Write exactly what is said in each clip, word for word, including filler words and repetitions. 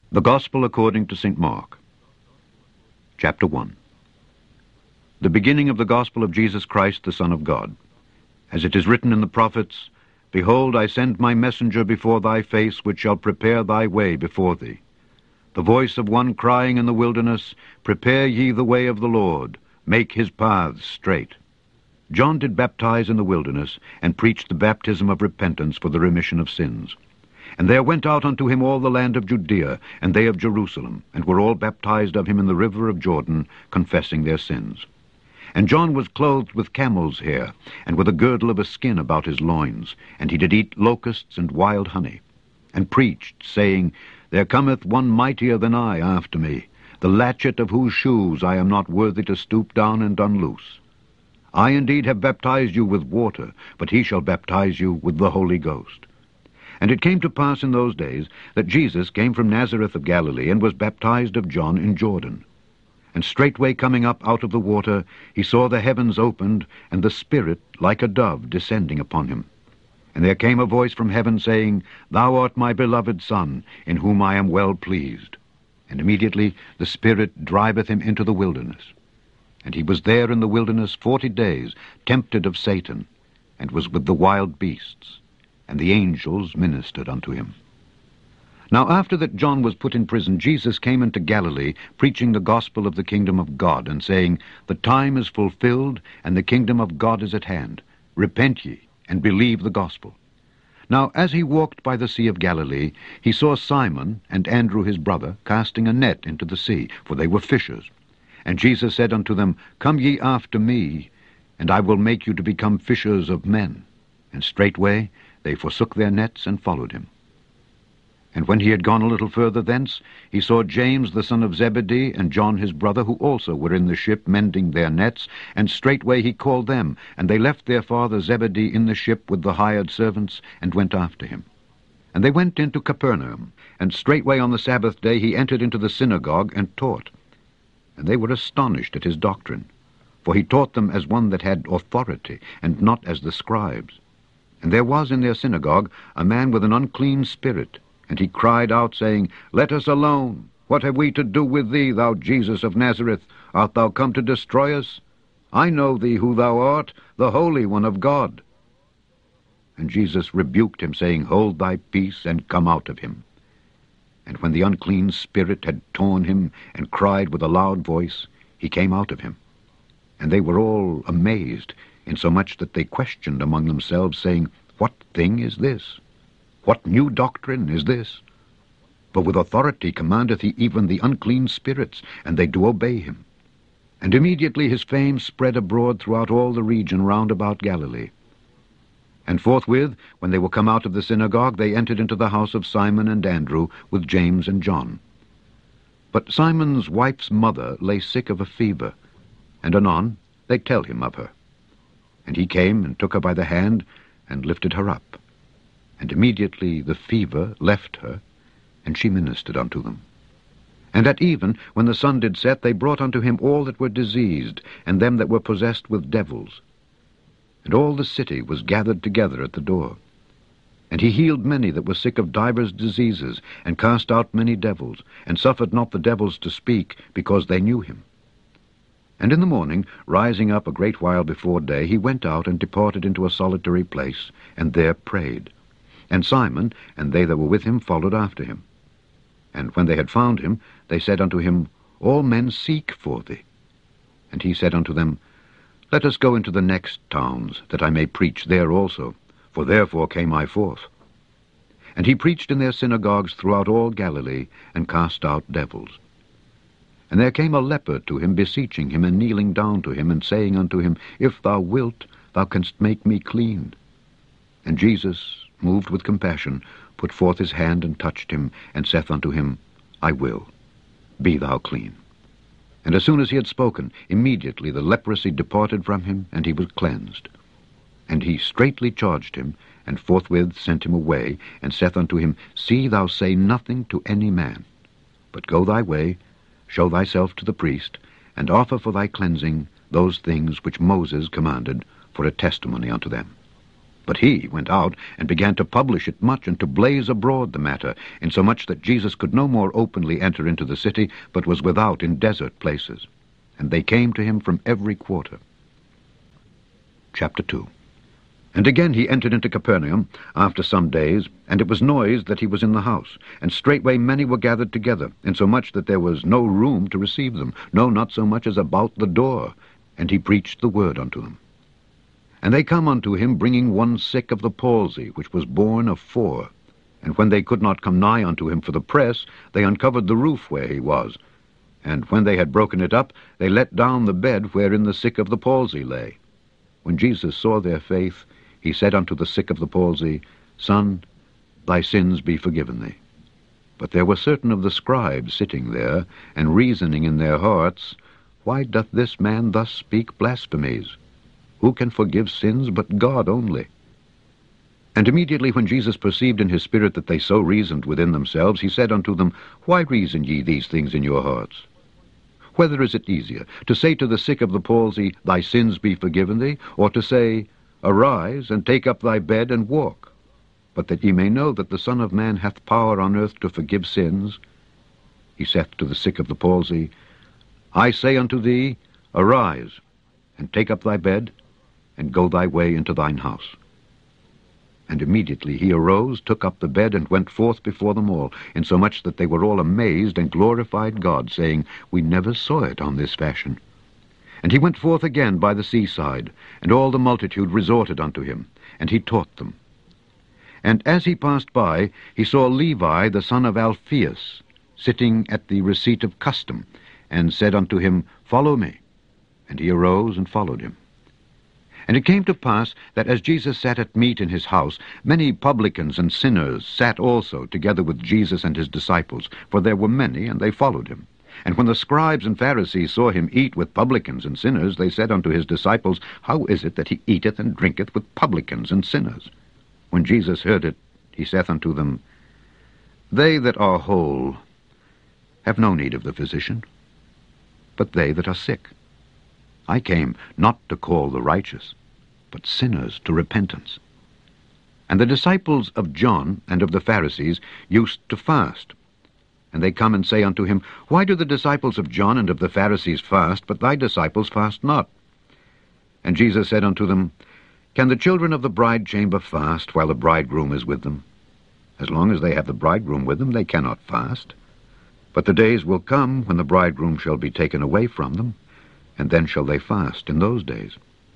The Gospel according to Saint Mark. Chapter one. The beginning of the Gospel of Jesus Christ, the Son of God. As it is written in the prophets, Behold, I send my messenger before thy face, which shall prepare thy way before thee. The voice of one crying in the wilderness, Prepare ye the way of the Lord, make his paths straight. John did baptize in the wilderness, and preached the baptism of repentance for the remission of sins. And there went out unto him all the land of Judea, and they of Jerusalem, and were all baptized of him in the river of Jordan, confessing their sins. And John was clothed with camel's hair, and with a girdle of a skin about his loins, and he did eat locusts and wild honey, and preached, saying, There cometh one mightier than I after me, the latchet of whose shoes I am not worthy to stoop down and unloose. I indeed have baptized you with water, but he shall baptize you with the Holy Ghost. And it came to pass in those days that Jesus came from Nazareth of Galilee, and was baptized of John in Jordan. And straightway coming up out of the water, he saw the heavens opened, and the Spirit like a dove descending upon him. And there came a voice from heaven, saying, Thou art my beloved Son, in whom I am well pleased. And immediately the Spirit driveth him into the wilderness. And he was there in the wilderness forty days, tempted of Satan, and was with the wild beasts. And the angels ministered unto him. Now after that John was put in prison, Jesus came into Galilee, preaching the gospel of the kingdom of God, and saying, The time is fulfilled, and the kingdom of God is at hand. Repent ye, and believe the gospel. Now as he walked by the sea of Galilee, he saw Simon and Andrew his brother casting a net into the sea, for they were fishers. And Jesus said unto them, Come ye after me, and I will make you to become fishers of men. And straightway they forsook their nets, and followed him. And when he had gone a little further thence, he saw James the son of Zebedee, and John his brother, who also were in the ship mending their nets, and straightway he called them, and they left their father Zebedee in the ship with the hired servants, and went after him. And they went into Capernaum, and straightway on the Sabbath day he entered into the synagogue, and taught. And they were astonished at his doctrine, for he taught them as one that had authority, and not as the scribes. And there was in their synagogue a man with an unclean spirit, and he cried out, saying, Let us alone. What have we to do with thee, thou Jesus of Nazareth? Art thou come to destroy us? I know thee who thou art, the Holy One of God. And Jesus rebuked him, saying, Hold thy peace, and come out of him. And when the unclean spirit had torn him, and cried with a loud voice, he came out of him. And they were all amazed, insomuch that they questioned among themselves, saying, What thing is this? What new doctrine is this? For with authority commandeth he even the unclean spirits, and they do obey him. And immediately his fame spread abroad throughout all the region round about Galilee. And forthwith, when they were come out of the synagogue, they entered into the house of Simon and Andrew, with James and John. But Simon's wife's mother lay sick of a fever, and anon they tell him of her. And he came and took her by the hand, and lifted her up. And immediately the fever left her, and she ministered unto them. And at even, when the sun did set, they brought unto him all that were diseased, and them that were possessed with devils. And all the city was gathered together at the door. And he healed many that were sick of divers diseases, and cast out many devils, and suffered not the devils to speak, because they knew him. And in the morning, rising up a great while before day, he went out and departed into a solitary place, and there prayed. And Simon and they that were with him followed after him. And when they had found him, they said unto him, All men seek for thee. And he said unto them, Let us go into the next towns, that I may preach there also, for therefore came I forth. And he preached in their synagogues throughout all Galilee, and cast out devils. And there came a leper to him, beseeching him, and kneeling down to him, and saying unto him, If thou wilt, thou canst make me clean. And Jesus, moved with compassion, put forth his hand, and touched him, and saith unto him, I will. Be thou clean. And as soon as he had spoken, immediately the leprosy departed from him, and he was cleansed. And he straitly charged him, and forthwith sent him away, and saith unto him, See thou say nothing to any man, but go thy way, show thyself to the priest, and offer for thy cleansing those things which Moses commanded, for a testimony unto them. But he went out and began to publish it much, and to blaze abroad the matter, insomuch that Jesus could no more openly enter into the city, but was without in desert places. And they came to him from every quarter. Chapter two. And again he entered into Capernaum after some days, and it was noised that he was in the house. And straightway many were gathered together, insomuch that there was no room to receive them, no, not so much as about the door. And he preached the word unto them. And they come unto him, bringing one sick of the palsy, which was borne of four. And when they could not come nigh unto him for the press, they uncovered the roof where he was. And when they had broken it up, they let down the bed wherein the sick of the palsy lay. When Jesus saw their faith, he said unto the sick of the palsy, Son, thy sins be forgiven thee. But there were certain of the scribes sitting there, and reasoning in their hearts, Why doth this man thus speak blasphemies? Who can forgive sins but God only? And immediately when Jesus perceived in his spirit that they so reasoned within themselves, he said unto them, Why reason ye these things in your hearts? Whether is it easier, to say to the sick of the palsy, Thy sins be forgiven thee, or to say, Arise, and take up thy bed, and walk? But that ye may know that the Son of Man hath power on earth to forgive sins, he saith to the sick of the palsy, I say unto thee, Arise, and take up thy bed, and go thy way into thine house. And immediately he arose, took up the bed, and went forth before them all, insomuch that they were all amazed, and glorified God, saying, We never saw it on this fashion. And he went forth again by the seaside, and all the multitude resorted unto him, and he taught them. And as he passed by, he saw Levi the son of Alphaeus, sitting at the receipt of custom, and said unto him, Follow me. And he arose and followed him. And it came to pass that as Jesus sat at meat in his house, many publicans and sinners sat also together with Jesus and his disciples, for there were many, and they followed him. And when the scribes and Pharisees saw him eat with publicans and sinners, they said unto his disciples, How is it that he eateth and drinketh with publicans and sinners? When Jesus heard it, he saith unto them, They that are whole have no need of the physician, but they that are sick. I came not to call the righteous, but sinners to repentance. And the disciples of John and of the Pharisees used to fast. And they come and say unto him, Why do the disciples of John and of the Pharisees fast, but thy disciples fast not? And Jesus said unto them, Can the children of the bride chamber fast while the bridegroom is with them? As long as they have the bridegroom with them, they cannot fast. But the days will come when the bridegroom shall be taken away from them, and then shall they fast in those days.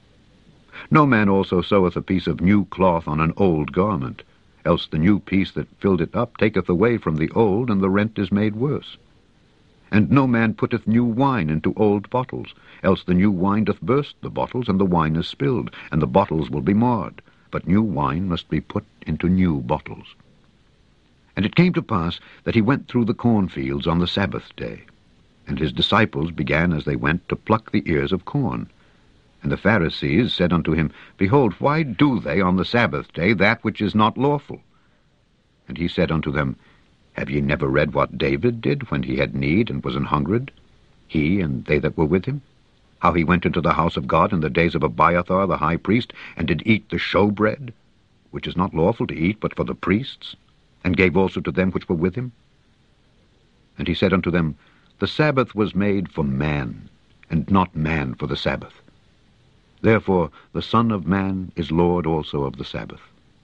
No man also seweth a piece of new cloth on an old garment, else the new piece that filled it up taketh away from the old, and the rent is made worse. And no man putteth new wine into old bottles, else the new wine doth burst the bottles, and the wine is spilled, and the bottles will be marred. But new wine must be put into new bottles. And it came to pass that he went through the cornfields on the Sabbath day. And his disciples began as they went to pluck the ears of corn. And the Pharisees said unto him, Behold, why do they on the Sabbath day that which is not lawful? And he said unto them, Have ye never read what David did when he had need and was an hungered, he and they that were with him? How he went into the house of God in the days of Abiathar the high priest, and did eat the showbread, which is not lawful to eat but for the priests, and gave also to them which were with him? And he said unto them, The Sabbath was made for man, and not man for the Sabbath. Therefore the Son of Man is Lord also of the Sabbath.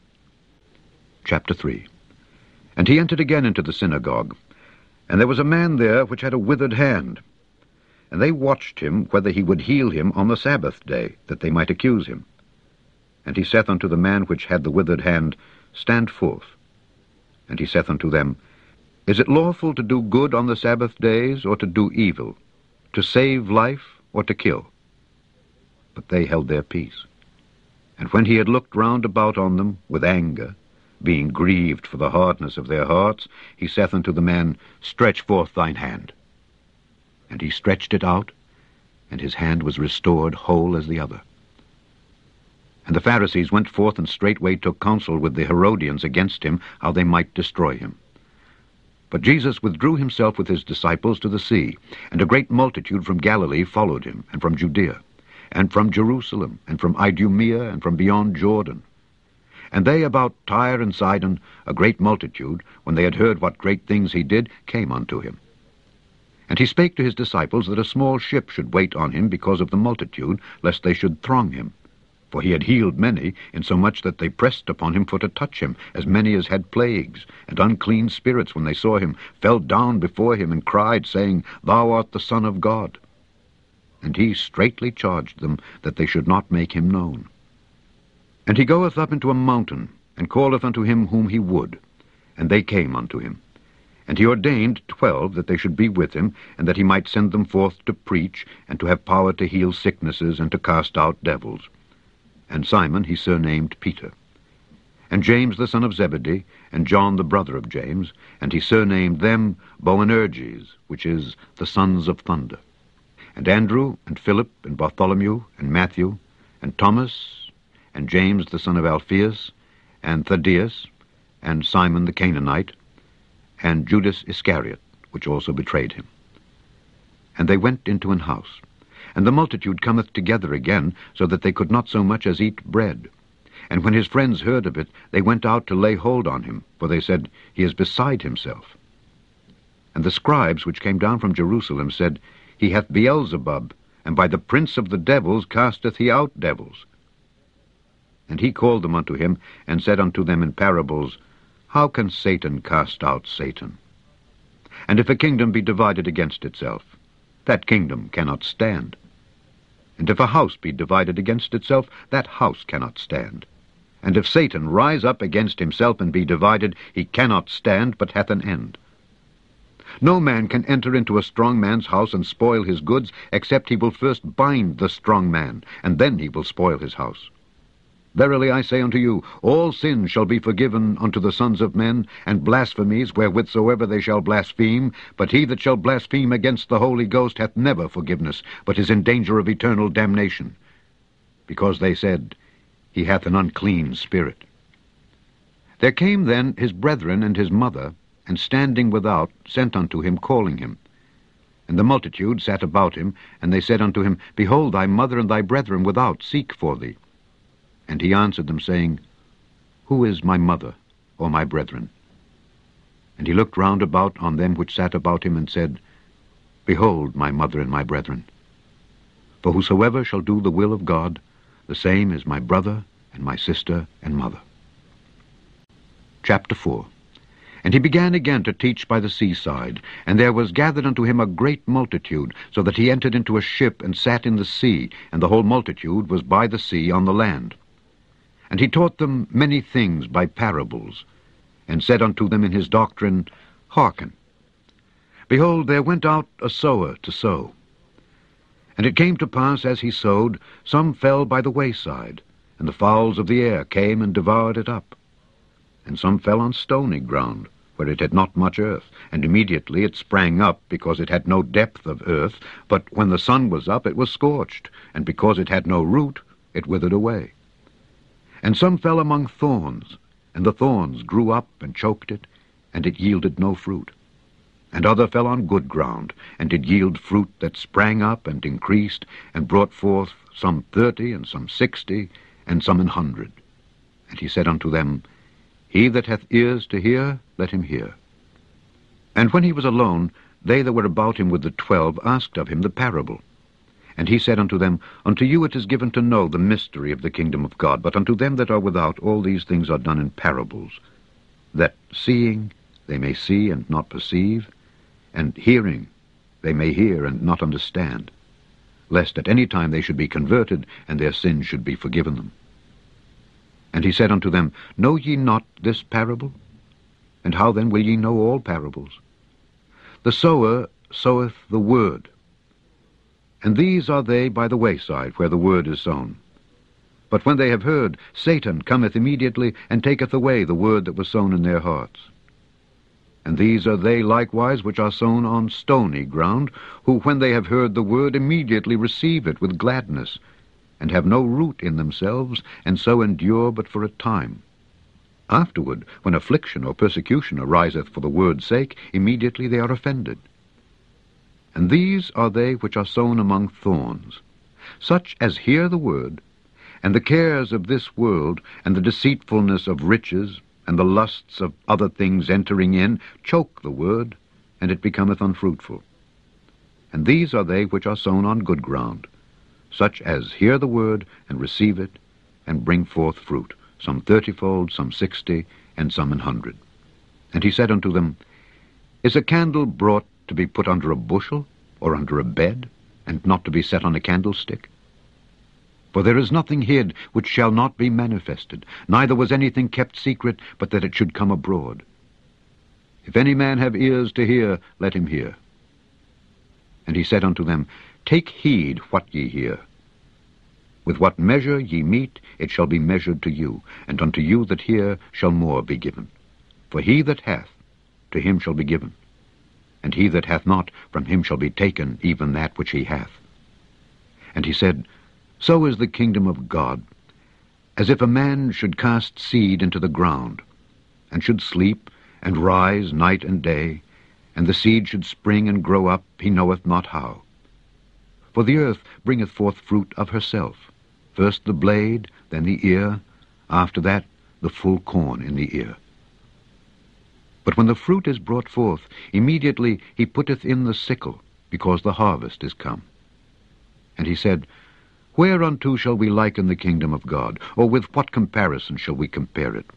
Chapter three. And he entered again into the synagogue, and there was a man there which had a withered hand. And they watched him whether he would heal him on the Sabbath day, that they might accuse him. And he saith unto the man which had the withered hand, Stand forth. And he saith unto them, Is it lawful to do good on the Sabbath days, or to do evil, to save life, or to kill? But they held their peace. And when he had looked round about on them with anger, being grieved for the hardness of their hearts, he saith unto the man, Stretch forth thine hand. And he stretched it out, and his hand was restored whole as the other. And the Pharisees went forth and straightway took counsel with the Herodians against him, how they might destroy him. But Jesus withdrew himself with his disciples to the sea, and a great multitude from Galilee followed him, and from Judea, and from Jerusalem, and from Idumea, and from beyond Jordan. And they about Tyre and Sidon, a great multitude, when they had heard what great things he did, came unto him. And he spake to his disciples that a small ship should wait on him because of the multitude, lest they should throng him. For he had healed many, insomuch that they pressed upon him for to touch him, as many as had plagues, and unclean spirits, when they saw him, fell down before him, and cried, saying, Thou art the Son of God. And he straitly charged them that they should not make him known. And he goeth up into a mountain, and calleth unto him whom he would. And they came unto him. And he ordained twelve that they should be with him, and that he might send them forth to preach, and to have power to heal sicknesses, and to cast out devils. And Simon he surnamed Peter. And James the son of Zebedee, and John the brother of James, and he surnamed them Boanerges, which is the sons of thunder. And Andrew, and Philip, and Bartholomew, and Matthew, and Thomas, and James the son of Alphaeus, and Thaddeus, and Simon the Canaanite, and Judas Iscariot, which also betrayed him. And they went into an house. And the multitude cometh together again, so that they could not so much as eat bread. And when his friends heard of it, they went out to lay hold on him, for they said, He is beside himself. And the scribes which came down from Jerusalem said, He hath Beelzebub, and by the prince of the devils casteth he out devils. And he called them unto him, and said unto them in parables, How can Satan cast out Satan? And if a kingdom be divided against itself, that kingdom cannot stand. And if a house be divided against itself, that house cannot stand. And if Satan rise up against himself and be divided, he cannot stand, but hath an end. No man can enter into a strong man's house and spoil his goods, except he will first bind the strong man, and then he will spoil his house. Verily I say unto you, all sins shall be forgiven unto the sons of men, and blasphemies wherewithsoever they shall blaspheme, but he that shall blaspheme against the Holy Ghost hath never forgiveness, but is in danger of eternal damnation, because they said, He hath an unclean spirit. There came then his brethren and his mother, and standing without, sent unto him, calling him. And the multitude sat about him, and they said unto him, Behold, thy mother and thy brethren without seek for thee. And he answered them, saying, Who is my mother, or my brethren? And he looked round about on them which sat about him, and said, Behold my mother and my brethren. For whosoever shall do the will of God, the same is my brother, and my sister, and mother. Chapter four. And he began again to teach by the seaside, and there was gathered unto him a great multitude, so that he entered into a ship, and sat in the sea, and the whole multitude was by the sea on the land. And he taught them many things by parables, and said unto them in his doctrine, Hearken. Behold, there went out a sower to sow. And it came to pass, as he sowed, some fell by the wayside, and the fowls of the air came and devoured it up. And some fell on stony ground, where it had not much earth, and immediately it sprang up, because it had no depth of earth, but when the sun was up it was scorched, and because it had no root, it withered away. And some fell among thorns, and the thorns grew up and choked it, and it yielded no fruit. And other fell on good ground, and did yield fruit that sprang up and increased, and brought forth some thirty, and some sixty, and some an hundred. And he said unto them, He that hath ears to hear, let him hear. And when he was alone, they that were about him with the twelve asked of him the parable. And he said unto them, Unto you it is given to know the mystery of the kingdom of God, but unto them that are without all these things are done in parables, that seeing they may see and not perceive, and hearing they may hear and not understand, lest at any time they should be converted, and their sins should be forgiven them. And he said unto them, Know ye not this parable? And how then will ye know all parables? The sower soweth the word. And these are they by the wayside, where the word is sown. But when they have heard, Satan cometh immediately, and taketh away the word that was sown in their hearts. And these are they likewise which are sown on stony ground, who when they have heard the word immediately receive it with gladness, and have no root in themselves, and so endure but for a time. Afterward, when affliction or persecution ariseth for the word's sake, immediately they are offended. And these are they which are sown among thorns, such as hear the word, And the cares of this world, and the deceitfulness of riches, and the lusts of other things entering in, choke the word, and it becometh unfruitful. And these are they which are sown on good ground, such as hear the word, and receive it, and bring forth fruit, some thirtyfold, some sixty, and some an hundred. And he said unto them, Is a candle brought to be put under a bushel, or under a bed, and not to be set on a candlestick? For there is nothing hid which shall not be manifested, neither was anything kept secret, but that it should come abroad. If any man have ears to hear, let him hear. And he said unto them, Take heed what ye hear. With what measure ye mete, it shall be measured to you, and unto you that hear shall more be given. For he that hath, to him shall be given, and he that hath not, from him shall be taken even that which he hath. And he said, So is the kingdom of God, as if a man should cast seed into the ground, and should sleep, and rise night and day, and the seed should spring and grow up, he knoweth not how. For the earth bringeth forth fruit of herself, first the blade, then the ear, after that the full corn in the ear. But when the fruit is brought forth, immediately he putteth in the sickle, because the harvest is come. And he said, Whereunto shall we liken the kingdom of God, or with what comparison shall we compare it?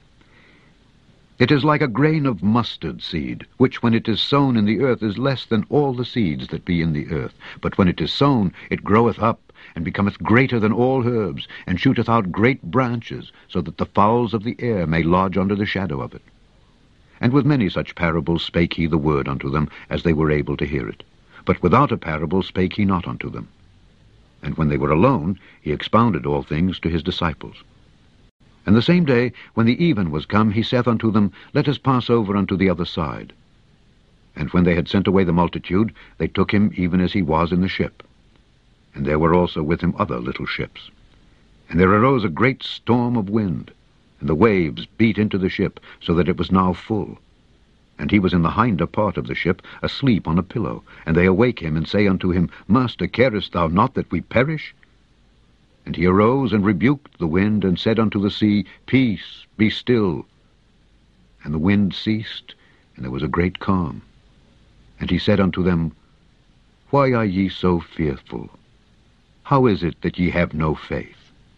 It is like a grain of mustard seed, which when it is sown in the earth is less than all the seeds that be in the earth. But when it is sown, it groweth up, and becometh greater than all herbs, and shooteth out great branches, so that the fowls of the air may lodge under the shadow of it. And with many such parables spake he the word unto them, as they were able to hear it. But without a parable spake he not unto them. And when they were alone, he expounded all things to his disciples. And the same day, when the even was come, he saith unto them, Let us pass over unto the other side. And when they had sent away the multitude, they took him even as he was in the ship. And there were also with him other little ships. And there arose a great storm of wind, and the waves beat into the ship, so that it was now full. And he was in the hinder part of the ship, asleep on a pillow. And they awake him, and say unto him, Master, carest thou not that we perish? And he arose and rebuked the wind, and said unto the sea, Peace, be still. And the wind ceased, and there was a great calm. And he said unto them, Why are ye so fearful? How is it that ye have no faith?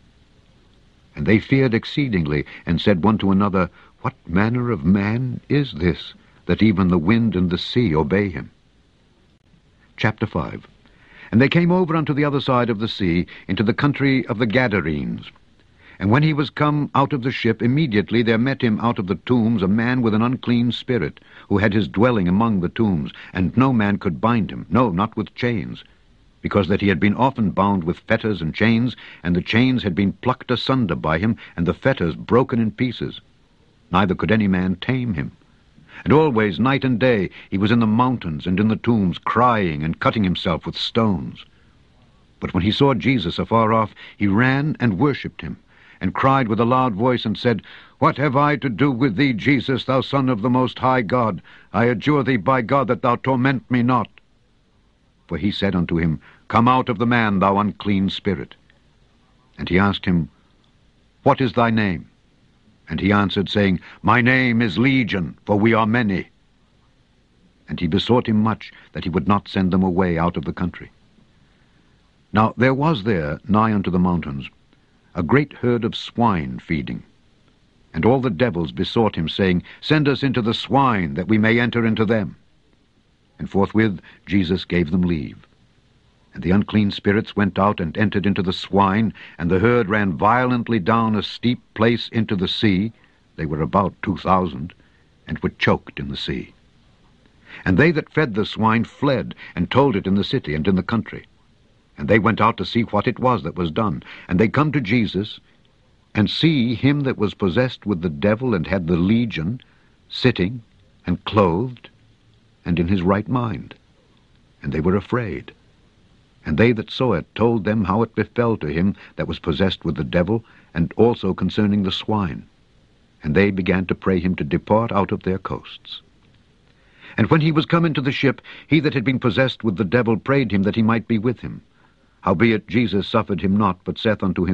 And they feared exceedingly, and said one to another, What manner of man is this, that even the wind and the sea obey him? Chapter five. And they came over unto the other side of the sea, into the country of the Gadarenes. And when he was come out of the ship, immediately there met him out of the tombs a man with an unclean spirit, who had his dwelling among the tombs, and no man could bind him, no, not with chains, because that he had been often bound with fetters and chains, and the chains had been plucked asunder by him, and the fetters broken in pieces. Neither could any man tame him. And always, night and day, he was in the mountains and in the tombs, crying and cutting himself with stones. But when he saw Jesus afar off, he ran and worshipped him, and cried with a loud voice, and said, What have I to do with thee, Jesus, thou Son of the Most High God? I adjure thee by God that thou torment me not. For he said unto him, Come out of the man, thou unclean spirit. And he asked him, What is thy name? And he answered, saying, My name is Legion, for we are many. And he besought him much that he would not send them away out of the country. Now there was there, nigh unto the mountains, a great herd of swine feeding. And all the devils besought him, saying, Send us into the swine, that we may enter into them. And forthwith Jesus gave them leave. And the unclean spirits went out and entered into the swine, and the herd ran violently down a steep place into the sea. They were about two thousand, and were choked in the sea. And they that fed the swine fled, and told it in the city and in the country. And they went out to see what it was that was done. And they come to Jesus, and see him that was possessed with the devil and had the legion, sitting, and clothed, and in his right mind. And they were afraid. And they that saw it told them how it befell to him that was possessed with the devil, and also concerning the swine. And they began to pray him to depart out of their coasts. And when he was come into the ship, he that had been possessed with the devil prayed him that he might be with him. Howbeit Jesus suffered him not, but saith unto him,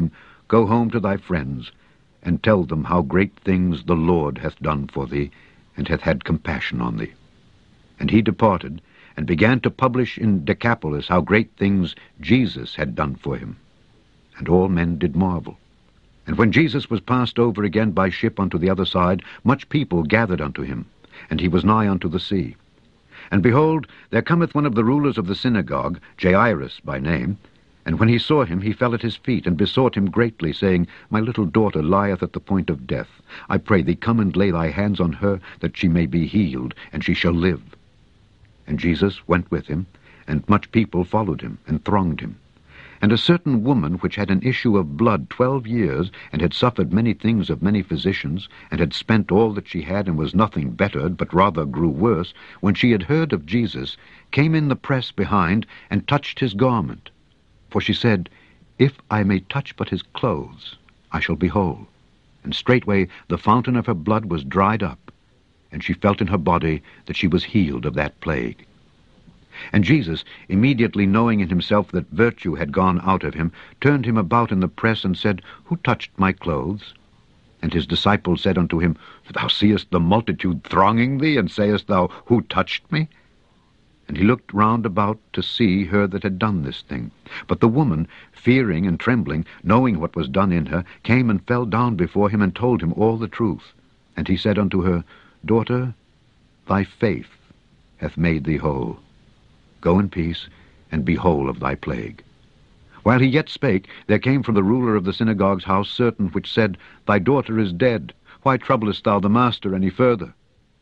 Go home to thy friends, and tell them how great things the Lord hath done for thee, and hath had compassion on thee. And he departed, and began to publish in Decapolis how great things Jesus had done for him. And all men did marvel. And when Jesus was passed over again by ship unto the other side, much people gathered unto him, and he was nigh unto the sea. And behold, there cometh one of the rulers of the synagogue, Jairus by name, and when he saw him, he fell at his feet, and besought him greatly, saying, My little daughter lieth at the point of death. I pray thee, come and lay thy hands on her, that she may be healed, and she shall live. And Jesus went with him, and much people followed him, and thronged him. And a certain woman which had an issue of blood twelve years, and had suffered many things of many physicians, and had spent all that she had, and was nothing bettered, but rather grew worse, when she had heard of Jesus, came in the press behind, and touched his garment. For she said, If I may touch but his clothes, I shall be whole. And straightway the fountain of her blood was dried up, and she felt in her body that she was healed of that plague. And Jesus, immediately knowing in himself that virtue had gone out of him, turned him about in the press, and said, Who touched my clothes? And his disciples said unto him, Thou seest the multitude thronging thee, and sayest thou, Who touched me? And he looked round about to see her that had done this thing. But the woman, fearing and trembling, knowing what was done in her, came and fell down before him, and told him all the truth. And he said unto her, Daughter, thy faith hath made thee whole. Go in peace, and be whole of thy plague. While he yet spake, there came from the ruler of the synagogue's house certain which said, Thy daughter is dead. Why troublest thou the master any further?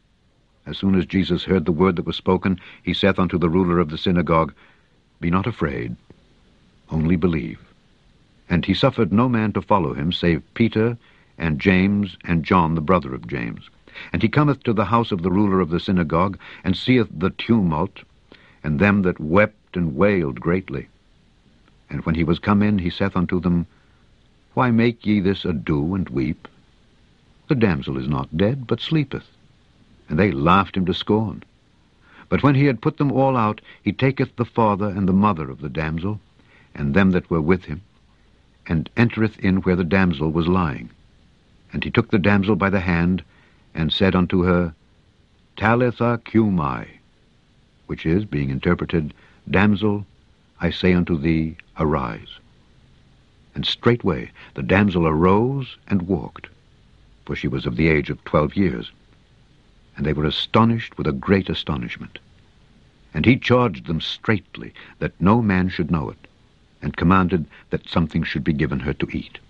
As soon as Jesus heard the word that was spoken, he saith unto the ruler of the synagogue, Be not afraid, only believe. And he suffered no man to follow him, save Peter, and James, and John the brother of James. And he cometh to the house of the ruler of the synagogue, and seeth the tumult, and them that wept and wailed greatly. And when he was come in, he saith unto them, Why make ye this ado and weep? The damsel is not dead, but sleepeth. And they laughed him to scorn. But when he had put them all out, he taketh the father and the mother of the damsel, and them that were with him, and entereth in where the damsel was lying. And he took the damsel by the hand, and said unto her, Talitha cumi, which is, being interpreted, Damsel, I say unto thee, arise. And straightway the damsel arose and walked, for she was of the age of twelve years. And they were astonished with a great astonishment. And he charged them straitly that no man should know it, and commanded that something should be given her to eat.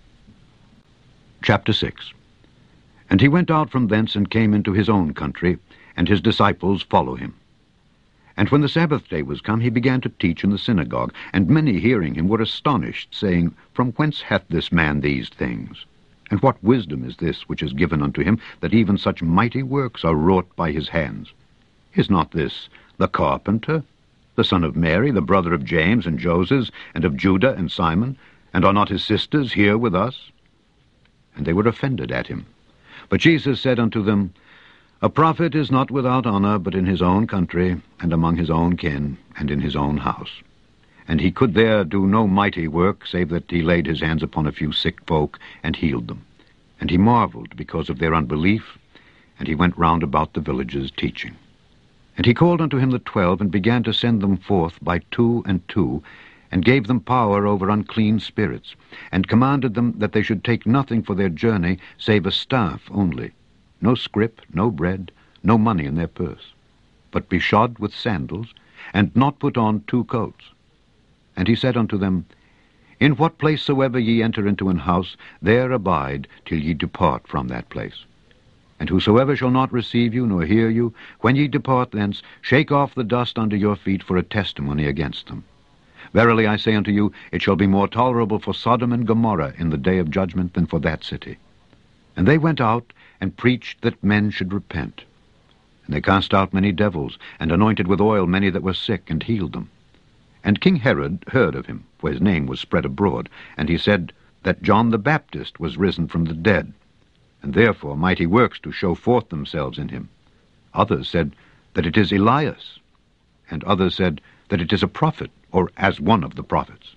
Chapter six. And he went out from thence, and came into his own country, and his disciples follow him. And when the Sabbath day was come, he began to teach in the synagogue, and many hearing him were astonished, saying, From whence hath this man these things? And what wisdom is this which is given unto him, that even such mighty works are wrought by his hands? Is not this the carpenter, the son of Mary, the brother of James and Joses, and of Judah and Simon? And are not his sisters here with us? And they were offended at him. But Jesus said unto them, A prophet is not without honor, but in his own country, and among his own kin, and in his own house. And he could there do no mighty work, save that he laid his hands upon a few sick folk, and healed them. And he marveled because of their unbelief, and he went round about the villages teaching. And he called unto him the twelve, and began to send them forth by two and two, and gave them power over unclean spirits, and commanded them that they should take nothing for their journey, save a staff only, no scrip, no bread, no money in their purse, but be shod with sandals, and not put on two coats. And he said unto them, In what place soever ye enter into an house, there abide till ye depart from that place. And whosoever shall not receive you, nor hear you, when ye depart thence, shake off the dust under your feet for a testimony against them. Verily I say unto you, it shall be more tolerable for Sodom and Gomorrah in the day of judgment than for that city. And they went out, and preached that men should repent. And they cast out many devils, and anointed with oil many that were sick, and healed them. And King Herod heard of him, for his name was spread abroad, and he said that John the Baptist was risen from the dead, and therefore mighty works do show forth themselves in him. Others said that it is Elias, and others said that it is a prophet, or as one of the prophets.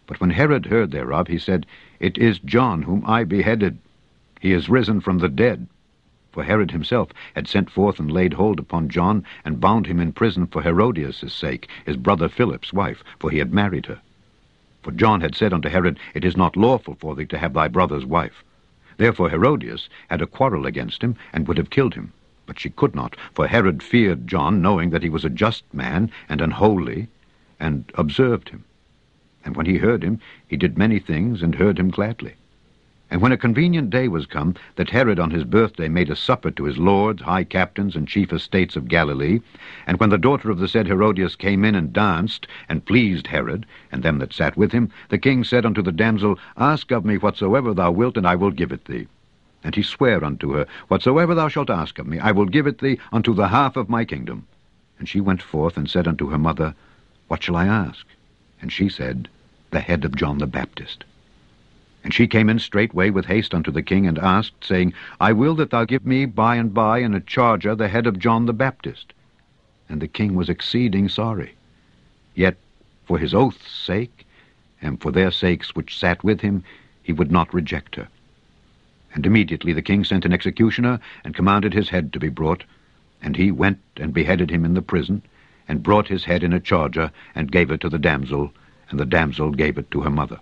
But when Herod heard thereof, he said, It is John whom I beheaded. He is risen from the dead. For Herod himself had sent forth and laid hold upon John, and bound him in prison for Herodias' sake, his brother Philip's wife, for he had married her. For John had said unto Herod, It is not lawful for thee to have thy brother's wife. Therefore Herodias had a quarrel against him, and would have killed him. But she could not, for Herod feared John, knowing that he was a just man and an holy, and observed him. And when he heard him, he did many things, and heard him gladly. And when a convenient day was come, that Herod on his birthday made a supper to his lords, high captains, and chief estates of Galilee, and when the daughter of the said Herodias came in and danced, and pleased Herod, and them that sat with him, the king said unto the damsel, Ask of me whatsoever thou wilt, and I will give it thee. And he sware unto her, Whatsoever thou shalt ask of me, I will give it thee unto the half of my kingdom. And she went forth, and said unto her mother, What shall I ask? And she said, The head of John the Baptist. And she came in straightway with haste unto the king, and asked, saying, I will that thou give me by and by in a charger the head of John the Baptist. And the king was exceeding sorry. Yet for his oath's sake, and for their sakes which sat with him, he would not reject her. And immediately the king sent an executioner, and commanded his head to be brought. And he went and beheaded him in the prison, and brought his head in a charger, and gave it to the damsel, and the damsel gave it to her mother.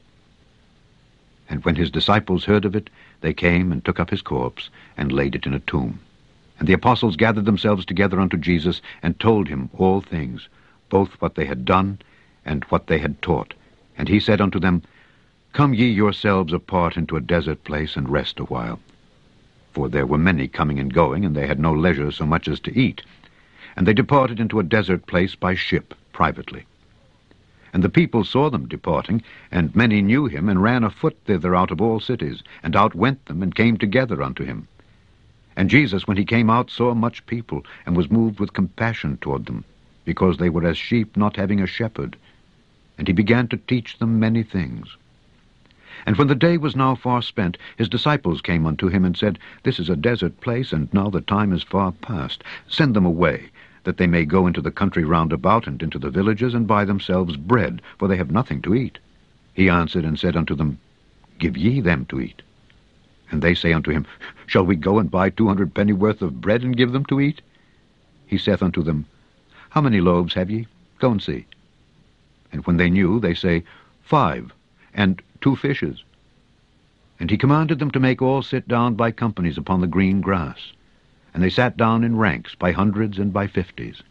And when his disciples heard of it, they came and took up his corpse, and laid it in a tomb. And the apostles gathered themselves together unto Jesus, and told him all things, both what they had done, and what they had taught. And he said unto them, Come ye yourselves apart into a desert place, and rest a while. For there were many coming and going, and they had no leisure so much as to eat. And they departed into a desert place by ship, privately. And the people saw them departing, and many knew him, and ran afoot thither out of all cities, and outwent them, and came together unto him. And Jesus, when he came out, saw much people, and was moved with compassion toward them, because they were as sheep not having a shepherd. And he began to teach them many things. And when the day was now far spent, his disciples came unto him, and said, This is a desert place, and now the time is far past. Send them away, that they may go into the country round about, and into the villages, and buy themselves bread, for they have nothing to eat. He answered and said unto them, Give ye them to eat. And they say unto him, Shall we go and buy two hundred pennyworth of bread, and give them to eat? He saith unto them, How many loaves have ye? Go and see. And when they knew, they say, Five, and two fishes. And he commanded them to make all sit down by companies upon the green grass. And they sat down in ranks, by hundreds and by fifties.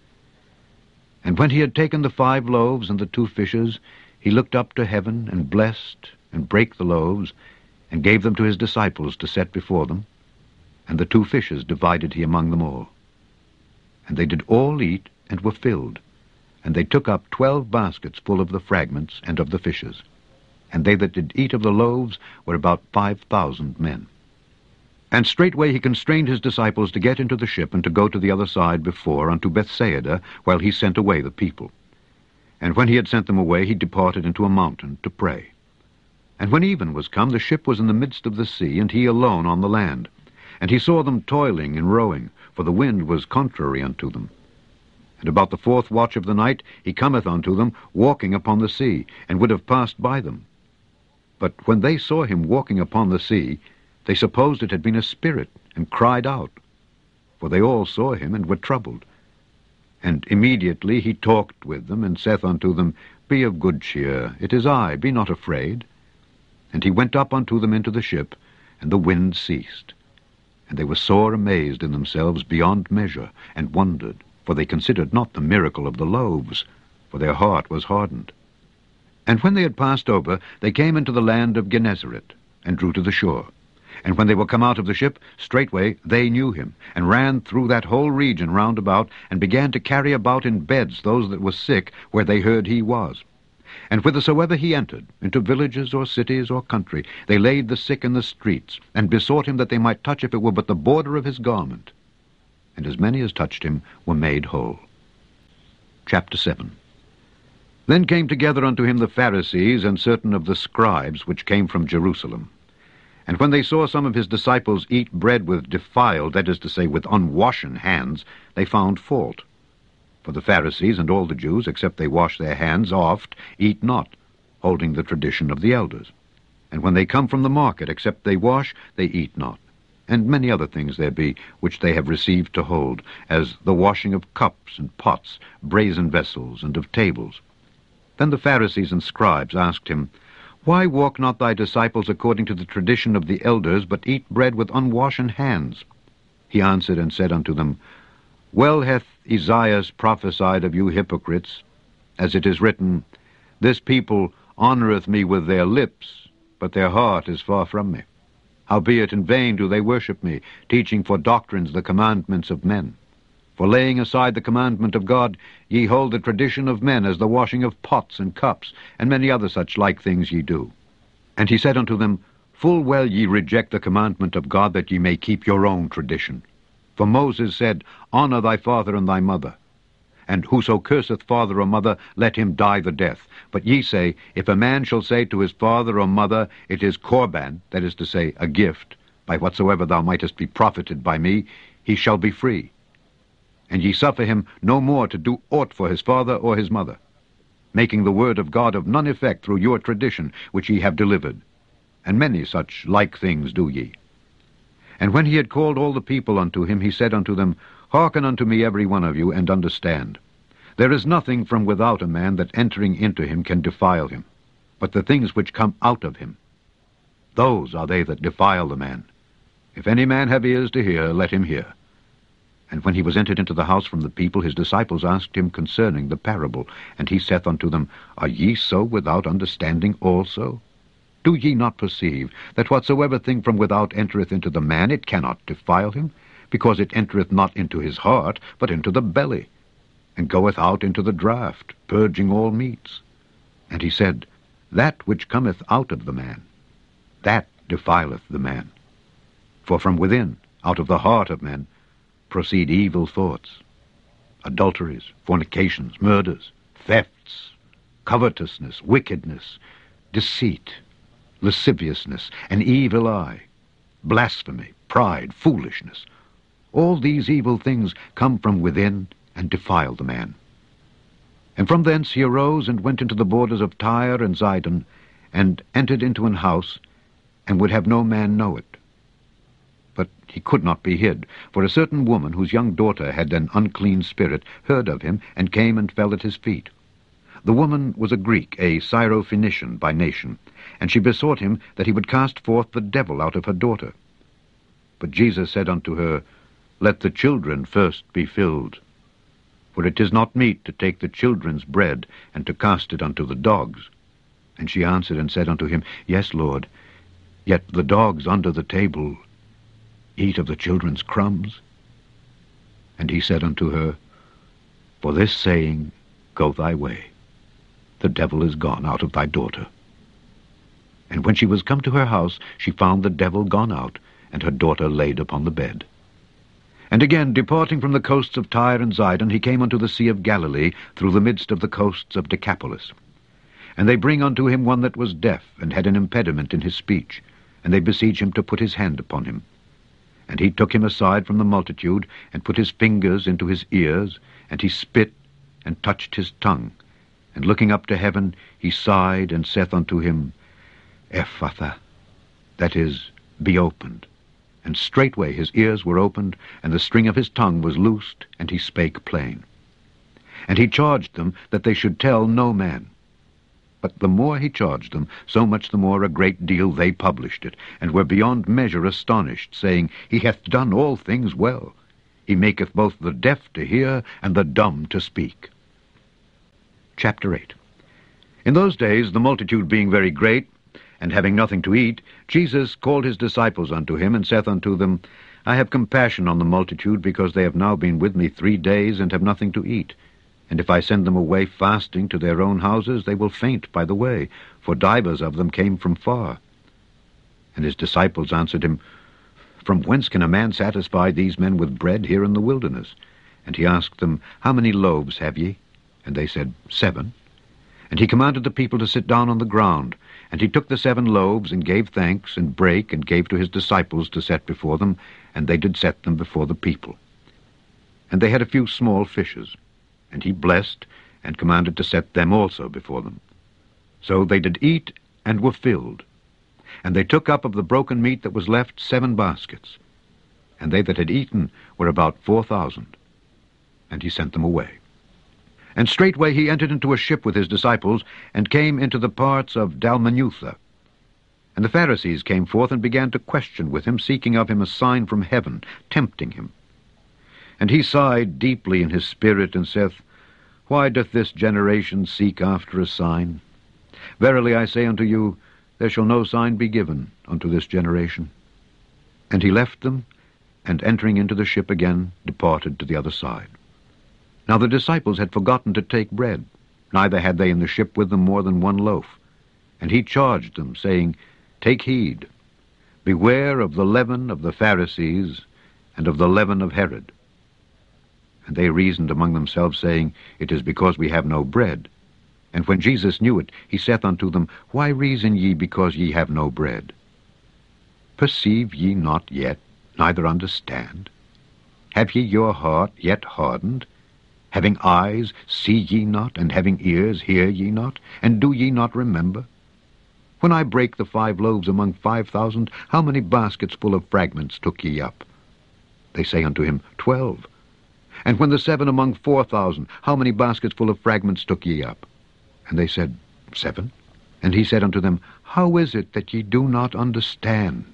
And when he had taken the five loaves and the two fishes, he looked up to heaven, and blessed, and brake the loaves, and gave them to his disciples to set before them. And the two fishes divided he among them all. And they did all eat, and were filled. And they took up twelve baskets full of the fragments and of the fishes. And they that did eat of the loaves were about five thousand men. And straightway he constrained his disciples to get into the ship, and to go to the other side before, unto Bethsaida, while he sent away the people. And when he had sent them away, he departed into a mountain to pray. And when even was come, the ship was in the midst of the sea, and he alone on the land. And he saw them toiling and rowing, for the wind was contrary unto them. And about the fourth watch of the night he cometh unto them, walking upon the sea, and would have passed by them. But when they saw him walking upon the sea, they supposed it had been a spirit, and cried out. For they all saw him, and were troubled. And immediately he talked with them, and saith unto them, Be of good cheer, it is I, be not afraid. And he went up unto them into the ship, and the wind ceased. And they were sore amazed in themselves beyond measure, and wondered, for they considered not the miracle of the loaves, for their heart was hardened. And when they had passed over, they came into the land of Gennesaret, and drew to the shore. And when they were come out of the ship, straightway they knew him, and ran through that whole region round about, and began to carry about in beds those that were sick, where they heard he was. And whithersoever he entered, into villages or cities or country, they laid the sick in the streets, and besought him that they might touch, if it were but the border of his garment. And as many as touched him were made whole. Chapter seven. Then came together unto him the Pharisees, and certain of the scribes, which came from Jerusalem. And when they saw some of his disciples eat bread with defiled, that is to say, with unwashen hands, they found fault. For the Pharisees and all the Jews, except they wash their hands oft, eat not. holding the tradition of the elders. And when they come from the market, except they wash, they eat not. And many other things there be, which they have received to hold, as the washing of cups and pots, brazen vessels, and of tables. Then the Pharisees and scribes asked him, Why walk not thy disciples according to the tradition of the elders, but eat bread with unwashen hands? He answered and said unto them, Well hath Esaias prophesied of you hypocrites, as it is written, This people honoureth me with their lips, but their heart is far from me. Howbeit in vain do they worship me, teaching for doctrines the commandments of men. For laying aside the commandment of God, ye hold the tradition of men, as the washing of pots and cups, and many other such like things ye do. And he said unto them, Full well ye reject the commandment of God, that ye may keep your own tradition. For Moses said, Honour thy father and thy mother. And whoso curseth father or mother, let him die the death. But ye say, If a man shall say to his father or mother, It is Corban, that is to say, a gift, by whatsoever thou mightest be profited by me, he shall be free. And ye suffer him no more to do aught for his father or his mother, making the word of God of none effect through your tradition, which ye have delivered. And many such like things do ye. And when he had called all the people unto him, he said unto them, Hearken unto me every one of you, and understand. There is nothing from without a man that entering into him can defile him, but the things which come out of him, those are they that defile the man. If any man have ears to hear, let him hear. And when he was entered into the house from the people, his disciples asked him concerning the parable. And he saith unto them, Are ye so without understanding also? Do ye not perceive that whatsoever thing from without entereth into the man, it cannot defile him, because it entereth not into his heart, but into the belly, and goeth out into the draught, purging all meats? And he said, That which cometh out of the man, that defileth the man. For from within, out of the heart of men, proceed evil thoughts, adulteries, fornications, murders, thefts, covetousness, wickedness, deceit, lasciviousness, an evil eye, blasphemy, pride, foolishness. All these evil things come from within and defile the man. And from thence he arose and went into the borders of Tyre and Zidon, and entered into an house, and would have no man know it. But he could not be hid, for a certain woman whose young daughter had an unclean spirit heard of him, and came and fell at his feet. The woman was a Greek, a Syrophoenician by nation, and she besought him that he would cast forth the devil out of her daughter. But Jesus said unto her, Let the children first be filled, for it is not meet to take the children's bread, and to cast it unto the dogs. And she answered and said unto him, Yes, Lord, yet the dogs under the table eat of the children's crumbs. And he said unto her, For this saying, go thy way. The devil is gone out of thy daughter. And when she was come to her house, she found the devil gone out, and her daughter laid upon the bed. And again, departing from the coasts of Tyre and Zidon, he came unto the sea of Galilee, through the midst of the coasts of Decapolis. And they bring unto him one that was deaf, and had an impediment in his speech, and they beseech him to put his hand upon him. And he took him aside from the multitude, and put his fingers into his ears, and he spit, and touched his tongue. And looking up to heaven, he sighed, and saith unto him, Ephphatha, that is, be opened. And straightway his ears were opened, and the string of his tongue was loosed, and he spake plain. And he charged them that they should tell no man. But the more he charged them, so much the more a great deal they published it, and were beyond measure astonished, saying, He hath done all things well. He maketh both the deaf to hear, and the dumb to speak. Chapter eight. In those days, the multitude being very great, and having nothing to eat, Jesus called his disciples unto him, and saith unto them, I have compassion on the multitude, because they have now been with me three days, and have nothing to eat. And if I send them away fasting to their own houses, they will faint by the way, for divers of them came from far. And his disciples answered him, From whence can a man satisfy these men with bread here in the wilderness? And he asked them, How many loaves have ye? And they said, Seven. And he commanded the people to sit down on the ground. And he took the seven loaves, and gave thanks, and brake, and gave to his disciples to set before them, and they did set them before the people. And they had a few small fishes. And he blessed, and commanded to set them also before them. So they did eat and were filled. And they took up of the broken meat that was left seven baskets. And they that had eaten were about four thousand. And he sent them away. And straightway he entered into a ship with his disciples, and came into the parts of Dalmanutha. And the Pharisees came forth and began to question with him, seeking of him a sign from heaven, tempting him. And he sighed deeply in his spirit, and saith, Why doth this generation seek after a sign? Verily I say unto you, there shall no sign be given unto this generation. And he left them, and entering into the ship again, departed to the other side. Now the disciples had forgotten to take bread, neither had they in the ship with them more than one loaf. And he charged them, saying, Take heed, beware of the leaven of the Pharisees, and of the leaven of Herod. And they reasoned among themselves, saying, It is because we have no bread. And when Jesus knew it, he saith unto them, Why reason ye because ye have no bread? Perceive ye not yet, neither understand? Have ye your heart yet hardened? Having eyes, see ye not, and having ears, hear ye not, and do ye not remember? When I brake the five loaves among five thousand, how many baskets full of fragments took ye up? They say unto him, Twelve. And when the seven among four thousand, how many baskets full of fragments took ye up? And they said, Seven. And he said unto them, How is it that ye do not understand?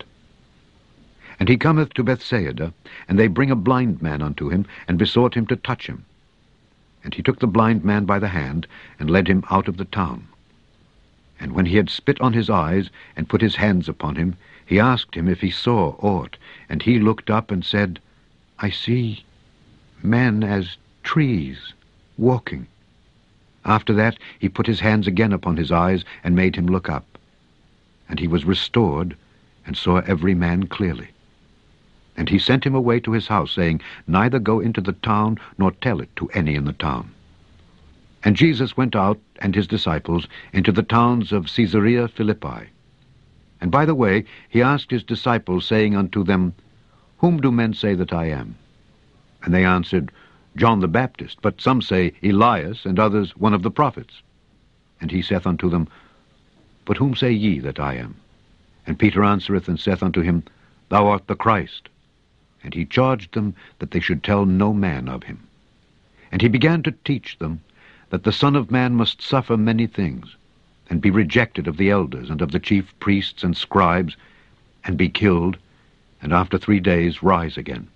And he cometh to Bethsaida, and they bring a blind man unto him, and besought him to touch him. And he took the blind man by the hand, and led him out of the town. And when he had spit on his eyes, and put his hands upon him, he asked him if he saw aught. And he looked up and said, I see men as trees, walking. After that he put his hands again upon his eyes, and made him look up. And he was restored, and saw every man clearly. And he sent him away to his house, saying, Neither go into the town, nor tell it to any in the town. And Jesus went out, and his disciples, into the towns of Caesarea Philippi. And by the way he asked his disciples, saying unto them, Whom do men say that I am? And they answered, John the Baptist, but some say Elias, and others one of the prophets. And he saith unto them, But whom say ye that I am? And Peter answereth and saith unto him, Thou art the Christ. And he charged them that they should tell no man of him. And he began to teach them that the Son of Man must suffer many things, and be rejected of the elders and of the chief priests and scribes, and be killed, and after three days rise again.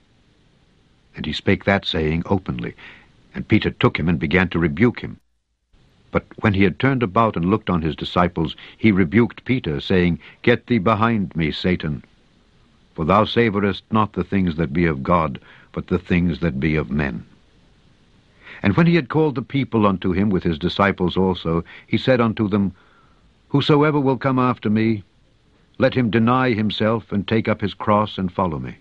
And he spake that saying openly. And Peter took him and began to rebuke him. But when he had turned about and looked on his disciples, he rebuked Peter, saying, Get thee behind me, Satan. For thou savourest not the things that be of God, but the things that be of men. And when he had called the people unto him with his disciples also, he said unto them, Whosoever will come after me, let him deny himself, and take up his cross, and follow me.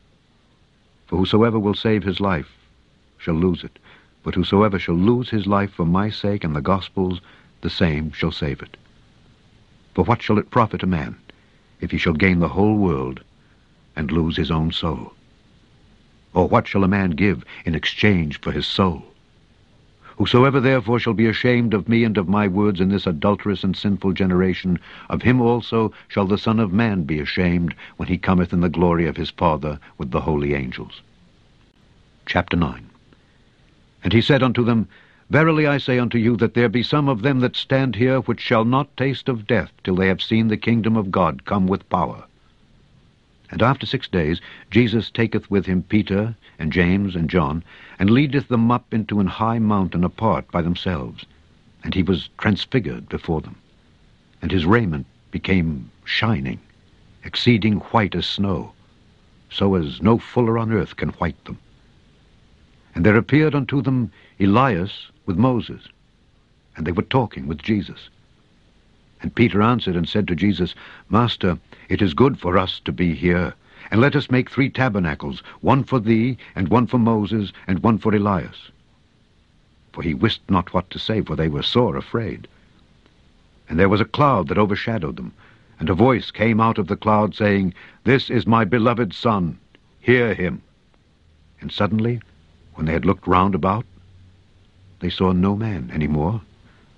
For whosoever will save his life shall lose it, but whosoever shall lose his life for my sake and the gospel's, the same shall save it. For what shall it profit a man, if he shall gain the whole world, and lose his own soul? Or what shall a man give in exchange for his soul? Whosoever therefore shall be ashamed of me and of my words in this adulterous and sinful generation, of him also shall the Son of Man be ashamed, when he cometh in the glory of his Father with the holy angels. Chapter nine. And he said unto them, Verily I say unto you, that there be some of them that stand here, which shall not taste of death, till they have seen the kingdom of God come with power. And after six days Jesus taketh with him Peter, and James, and John, and leadeth them up into an high mountain apart by themselves. And he was transfigured before them. And his raiment became shining, exceeding white as snow, so as no fuller on earth can white them. And there appeared unto them Elias with Moses, and they were talking with Jesus. And Peter answered and said to Jesus, Master, it is good for us to be here, and let us make three tabernacles, one for thee, and one for Moses, and one for Elias. For he wist not what to say, for they were sore afraid. And there was a cloud that overshadowed them, and a voice came out of the cloud, saying, This is my beloved Son, hear him. And suddenly, when they had looked round about, they saw no man any more,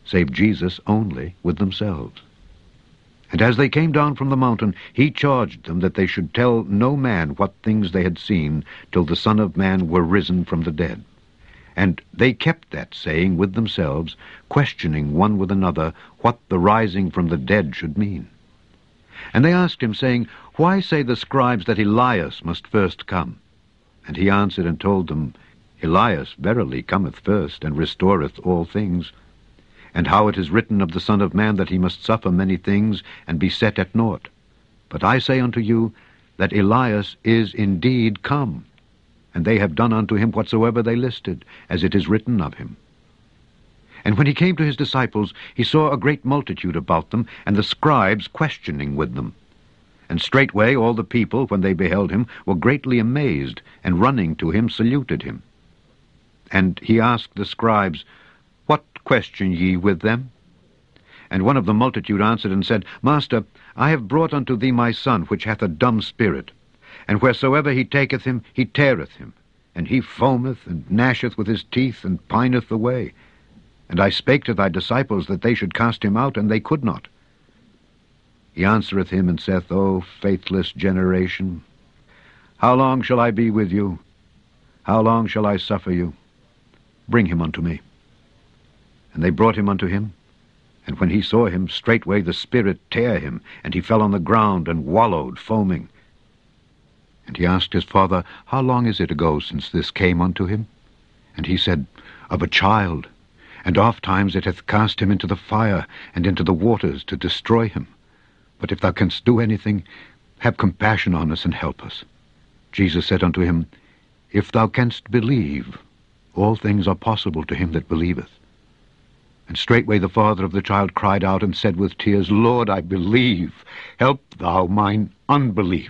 save Jesus only with themselves. And as they came down from the mountain, he charged them that they should tell no man what things they had seen till the Son of Man were risen from the dead. And they kept that saying with themselves, questioning one with another what the rising from the dead should mean. And they asked him, saying, Why say the scribes that Elias must first come? And he answered and told them, Elias verily cometh first, and restoreth all things. And how it is written of the Son of Man that he must suffer many things, and be set at naught. But I say unto you, that Elias is indeed come, and they have done unto him whatsoever they listed, as it is written of him. And when he came to his disciples, he saw a great multitude about them, and the scribes questioning with them. And straightway all the people, when they beheld him, were greatly amazed, and running to him saluted him. And he asked the scribes, What question ye with them? And one of the multitude answered and said, Master, I have brought unto thee my son, which hath a dumb spirit. And wheresoever he taketh him, he teareth him. And he foameth, and gnasheth with his teeth, and pineth away. And I spake to thy disciples that they should cast him out, and they could not. He answereth him, and saith, O faithless generation, how long shall I be with you? How long shall I suffer you? Bring him unto me. And they brought him unto him. And when he saw him, straightway the spirit tare him, and he fell on the ground, and wallowed, foaming. And he asked his father, How long is it ago since this came unto him? And he said, Of a child, and oft times it hath cast him into the fire, and into the waters, to destroy him. But if thou canst do anything, have compassion on us, and help us. Jesus said unto him, If thou canst believe, all things are possible to him that believeth. And straightway the father of the child cried out, and said with tears, Lord, I believe, help thou mine unbelief.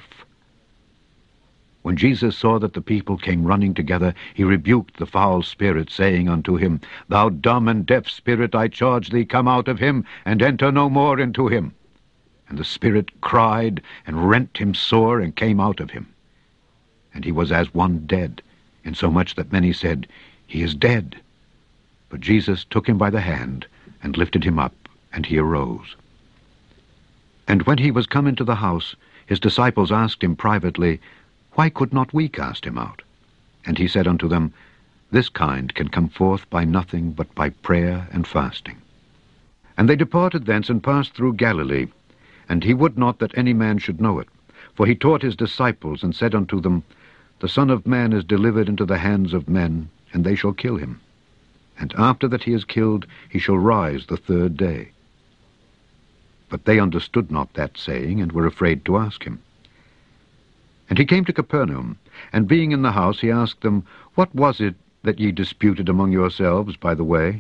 When Jesus saw that the people came running together, he rebuked the foul spirit, saying unto him, Thou dumb and deaf spirit, I charge thee, come out of him, and enter no more into him. And the spirit cried, and rent him sore, and came out of him. And he was as one dead, insomuch that many said, He is dead. But Jesus took him by the hand, and lifted him up, and he arose. And when he was come into the house, his disciples asked him privately, Why could not we cast him out? And he said unto them, This kind can come forth by nothing but by prayer and fasting. And they departed thence, and passed through Galilee. And he would not that any man should know it. For he taught his disciples, and said unto them, The Son of Man is delivered into the hands of men, and they shall kill him. And after that he is killed, he shall rise the third day. But they understood not that saying, and were afraid to ask him. And he came to Capernaum, and being in the house, he asked them, What was it that ye disputed among yourselves by the way?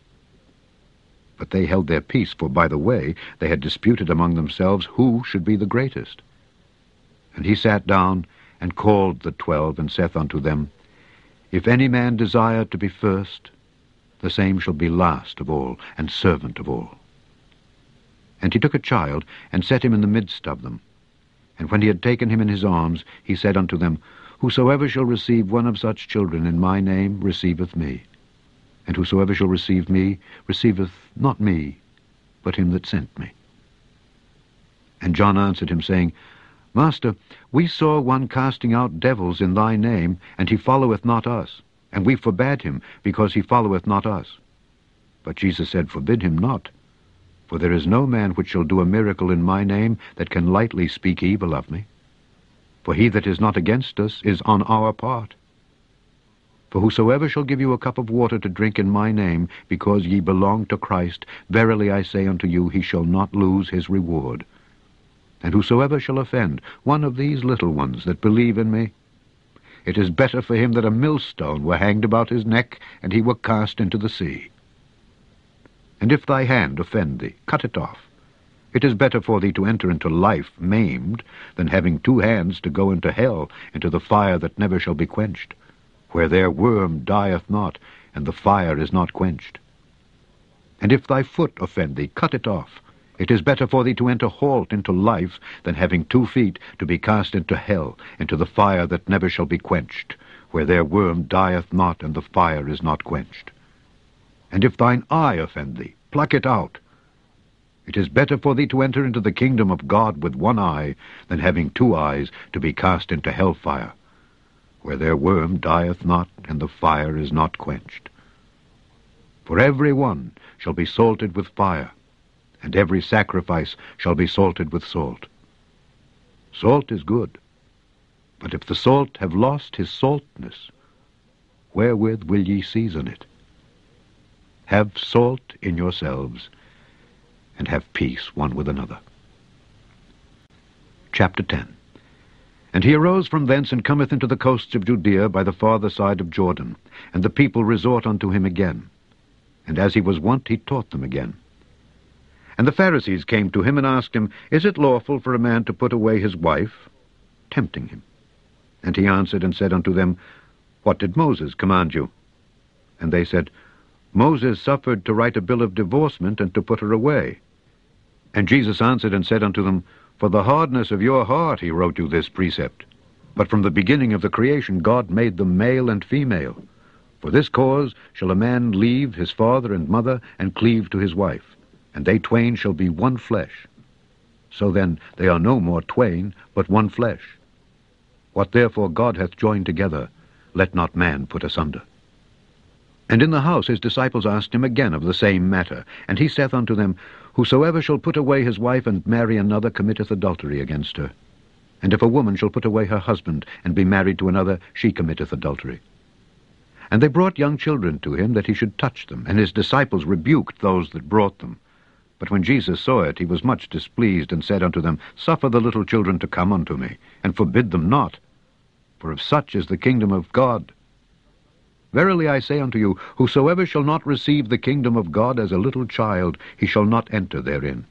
But they held their peace, for by the way they had disputed among themselves who should be the greatest. And he sat down, and called the twelve, and saith unto them, If any man desire to be first, the same shall be last of all, and servant of all. And he took a child, and set him in the midst of them. And when he had taken him in his arms, he said unto them, Whosoever shall receive one of such children in my name receiveth me. And whosoever shall receive me receiveth not me, but him that sent me. And John answered him, saying, Master, we saw one casting out devils in thy name, and he followeth not us. And we forbade him, because he followeth not us. But Jesus said, Forbid him not. For there is no man which shall do a miracle in my name that can lightly speak evil of me. For he that is not against us is on our part. For whosoever shall give you a cup of water to drink in my name, because ye belong to Christ, verily I say unto you, he shall not lose his reward. And whosoever shall offend one of these little ones that believe in me, it is better for him that a millstone were hanged about his neck, and he were cast into the sea. And if thy hand offend thee, cut it off. It is better for thee to enter into life maimed, than having two hands to go into hell, into the fire that never shall be quenched, where their worm dieth not, and the fire is not quenched. And if thy foot offend thee, cut it off. It is better for thee to enter halt into life, than having two feet to be cast into hell, into the fire that never shall be quenched, where their worm dieth not, and the fire is not quenched. And if thine eye offend thee, pluck it out. It is better for thee to enter into the kingdom of God with one eye, than having two eyes to be cast into hellfire, where their worm dieth not, and the fire is not quenched. For every one shall be salted with fire, and every sacrifice shall be salted with salt. Salt is good, but if the salt have lost his saltness, wherewith will ye season it? Have salt in yourselves, and have peace one with another. Chapter ten. And he arose from thence, and cometh into the coasts of Judea by the farther side of Jordan, and the people resort unto him again. And as he was wont, he taught them again. And the Pharisees came to him, and asked him, Is it lawful for a man to put away his wife? Tempting him. And he answered and said unto them, What did Moses command you? And they said, Moses suffered to write a bill of divorcement, and to put her away. And Jesus answered and said unto them, For the hardness of your heart he wrote you this precept. But from the beginning of the creation God made them male and female. For this cause shall a man leave his father and mother, and cleave to his wife, and they twain shall be one flesh. So then they are no more twain, but one flesh. What therefore God hath joined together, let not man put asunder. And in the house his disciples asked him again of the same matter. And he saith unto them, Whosoever shall put away his wife, and marry another, committeth adultery against her. And if a woman shall put away her husband, and be married to another, she committeth adultery. And they brought young children to him, that he should touch them. And his disciples rebuked those that brought them. But when Jesus saw it, he was much displeased, and said unto them, Suffer the little children to come unto me, and forbid them not. For of such is the kingdom of God. Verily I say unto you, whosoever shall not receive the kingdom of God as a little child, he shall not enter therein.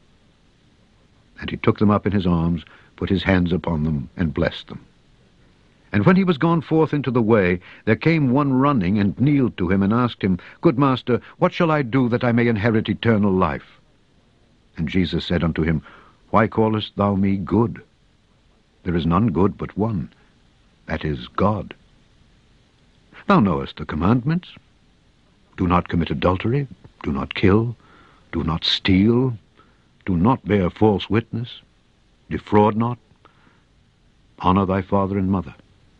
And he took them up in his arms, put his hands upon them, and blessed them. And when he was gone forth into the way, there came one running, and kneeled to him, and asked him, Good master, what shall I do that I may inherit eternal life? And Jesus said unto him, Why callest thou me good? There is none good but one, that is God. Thou knowest the commandments. Do not commit adultery, do not kill, do not steal, do not bear false witness, defraud not, honor thy father and mother.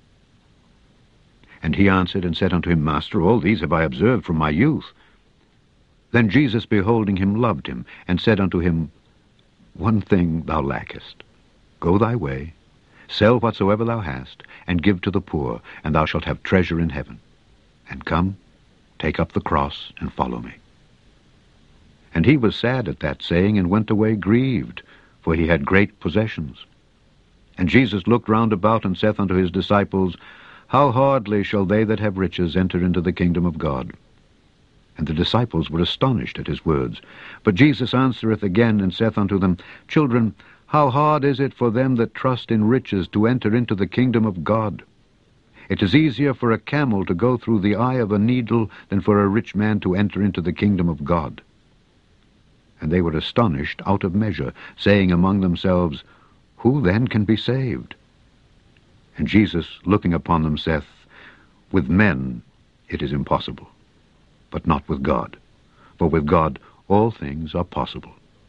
And he answered and said unto him, Master, all these have I observed from my youth. Then Jesus, beholding him, loved him, and said unto him, One thing thou lackest. Go thy way, sell whatsoever thou hast, and give to the poor, and thou shalt have treasure in heaven. And come, take up the cross, and follow me. And he was sad at that saying, and went away grieved, for he had great possessions. And Jesus looked round about, and saith unto his disciples, How hardly shall they that have riches enter into the kingdom of God? And the disciples were astonished at his words. But Jesus answereth again, and saith unto them, Children, how hard is it for them that trust in riches to enter into the kingdom of God? It is easier for a camel to go through the eye of a needle than for a rich man to enter into the kingdom of God. And they were astonished out of measure, saying among themselves, Who then can be saved? And Jesus, looking upon them, saith, With men it is impossible, but not with God. For with God all things are possible.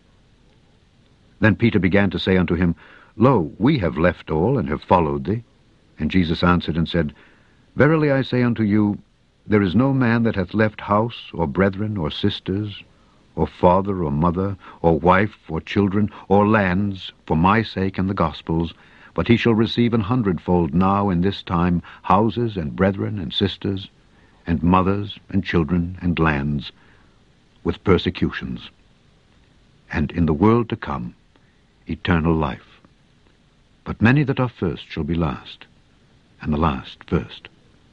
Then Peter began to say unto him, Lo, we have left all, and have followed thee. And Jesus answered and said, Verily I say unto you, there is no man that hath left house, or brethren, or sisters, or father, or mother, or wife, or children, or lands, for my sake and the gospel's, but he shall receive an hundredfold now in this time houses, and brethren, and sisters, and mothers, and children, and lands, with persecutions, and in the world to come eternal life. But many that are first shall be last, and the last first.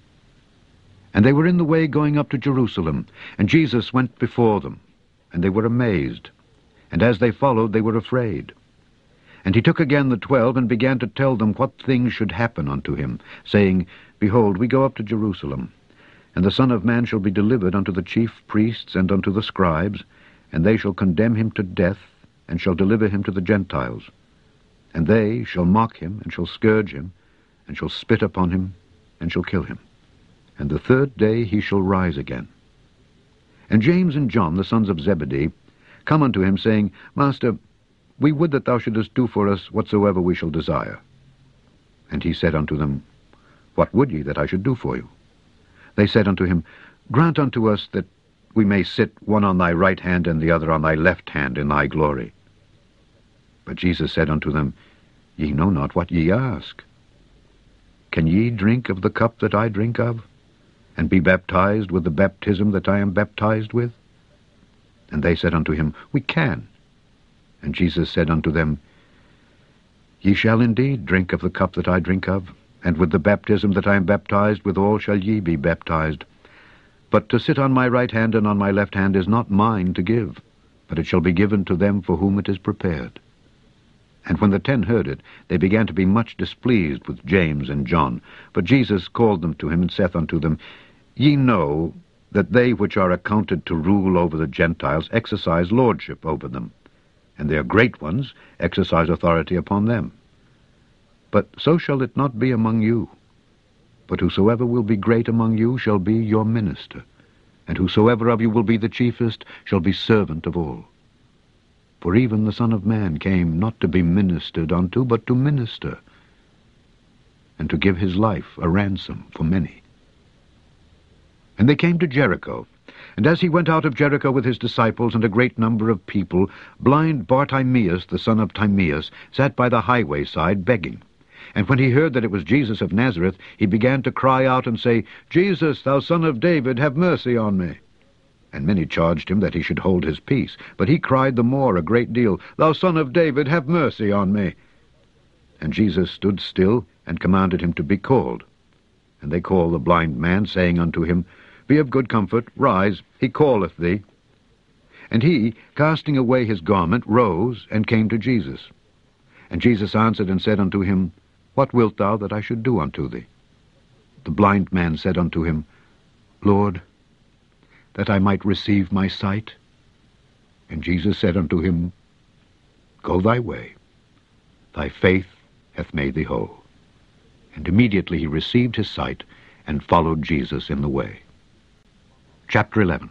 And they were in the way going up to Jerusalem, and Jesus went before them, and they were amazed, and as they followed they were afraid. And he took again the twelve, and began to tell them what things should happen unto him, saying, Behold, we go up to Jerusalem, and the Son of Man shall be delivered unto the chief priests and unto the scribes, and they shall condemn him to death, and shall deliver him to the Gentiles. And they shall mock him, and shall scourge him, and shall spit upon him, and shall kill him. And the third day he shall rise again. And James and John, the sons of Zebedee, come unto him, saying, Master, we would that thou shouldest do for us whatsoever we shall desire. And he said unto them, What would ye that I should do for you? They said unto him, Grant unto us that we may sit one on thy right hand and the other on thy left hand in thy glory. But Jesus said unto them, Ye know not what ye ask. Can ye drink of the cup that I drink of, and be baptized with the baptism that I am baptized with? And they said unto him, We can. And Jesus said unto them, Ye shall indeed drink of the cup that I drink of, and with the baptism that I am baptized withal shall ye be baptized. But to sit on my right hand and on my left hand is not mine to give, but it shall be given to them for whom it is prepared. And when the ten heard it, they began to be much displeased with James and John. But Jesus called them to him, and saith unto them, Ye know that they which are accounted to rule over the Gentiles exercise lordship over them, and their great ones exercise authority upon them. But so shall it not be among you. But whosoever will be great among you shall be your minister, and whosoever of you will be the chiefest shall be servant of all. For even the Son of Man came not to be ministered unto, but to minister, and to give his life a ransom for many. And they came to Jericho. And as he went out of Jericho with his disciples and a great number of people, blind Bartimaeus, the son of Timaeus, sat by the highway side begging. And when he heard that it was Jesus of Nazareth, he began to cry out and say, Jesus, thou son of David, have mercy on me. And many charged him that he should hold his peace. But he cried the more a great deal, Thou son of David, have mercy on me. And Jesus stood still, and commanded him to be called. And they called the blind man, saying unto him, Be of good comfort, rise, he calleth thee. And he, casting away his garment, rose, and came to Jesus. And Jesus answered and said unto him, What wilt thou that I should do unto thee? The blind man said unto him, Lord, that I might receive my sight. And Jesus said unto him, Go thy way, thy faith hath made thee whole. And immediately he received his sight, and followed Jesus in the way. Chapter eleven.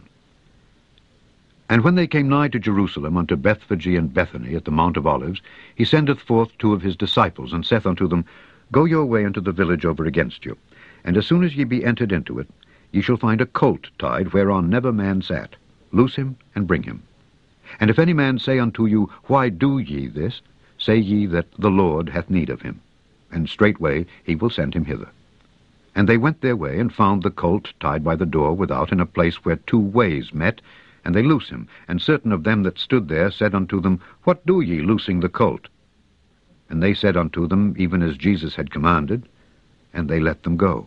And when they came nigh to Jerusalem, unto Bethphage and Bethany, at the Mount of Olives, he sendeth forth two of his disciples, and saith unto them, Go your way into the village over against you, and as soon as ye be entered into it, ye shall find a colt tied, whereon never man sat. Loose him, and bring him. And if any man say unto you, Why do ye this? Say ye that the Lord hath need of him, and straightway he will send him hither. And they went their way, and found the colt tied by the door without, in a place where two ways met, and they loose him. And certain of them that stood there said unto them, What do ye, loosing the colt? And they said unto them, even as Jesus had commanded, and they let them go.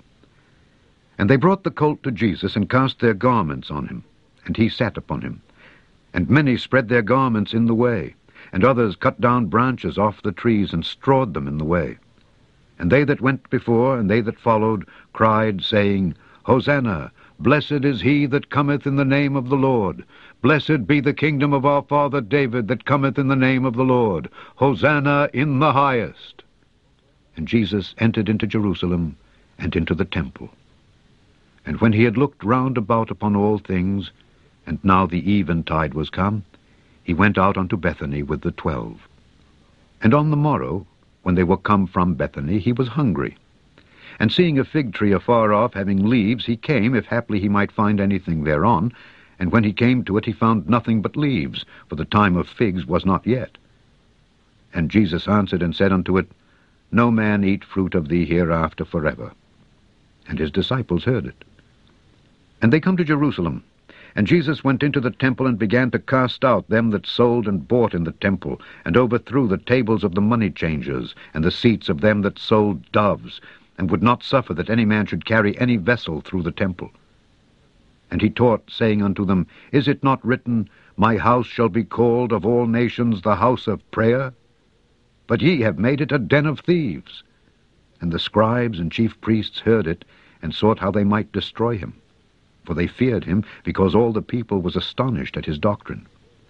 And they brought the colt to Jesus, and cast their garments on him, and he sat upon him. And many spread their garments in the way, and others cut down branches off the trees, and strawed them in the way. And they that went before, and they that followed, cried, saying, Hosanna! Blessed is he that cometh in the name of the Lord. Blessed be the kingdom of our father David that cometh in the name of the Lord. Hosanna in the highest. And Jesus entered into Jerusalem, and into the temple. And when he had looked round about upon all things, and now the eventide was come, he went out unto Bethany with the twelve. And on the morrow, when they were come from Bethany, he was hungry. And seeing a fig tree afar off, having leaves, he came, if haply he might find anything thereon. And when he came to it, he found nothing but leaves, for the time of figs was not yet. And Jesus answered and said unto it, No man eat fruit of thee hereafter forever. And his disciples heard it. And they come to Jerusalem. And Jesus went into the temple, and began to cast out them that sold and bought in the temple, and overthrew the tables of the money changers, and the seats of them that sold doves, and would not suffer that any man should carry any vessel through the temple. And he taught, saying unto them, Is it not written, My house shall be called of all nations the house of prayer? But ye have made it a den of thieves. And the scribes and chief priests heard it, and sought how they might destroy him. For they feared him, because all the people was astonished at his doctrine.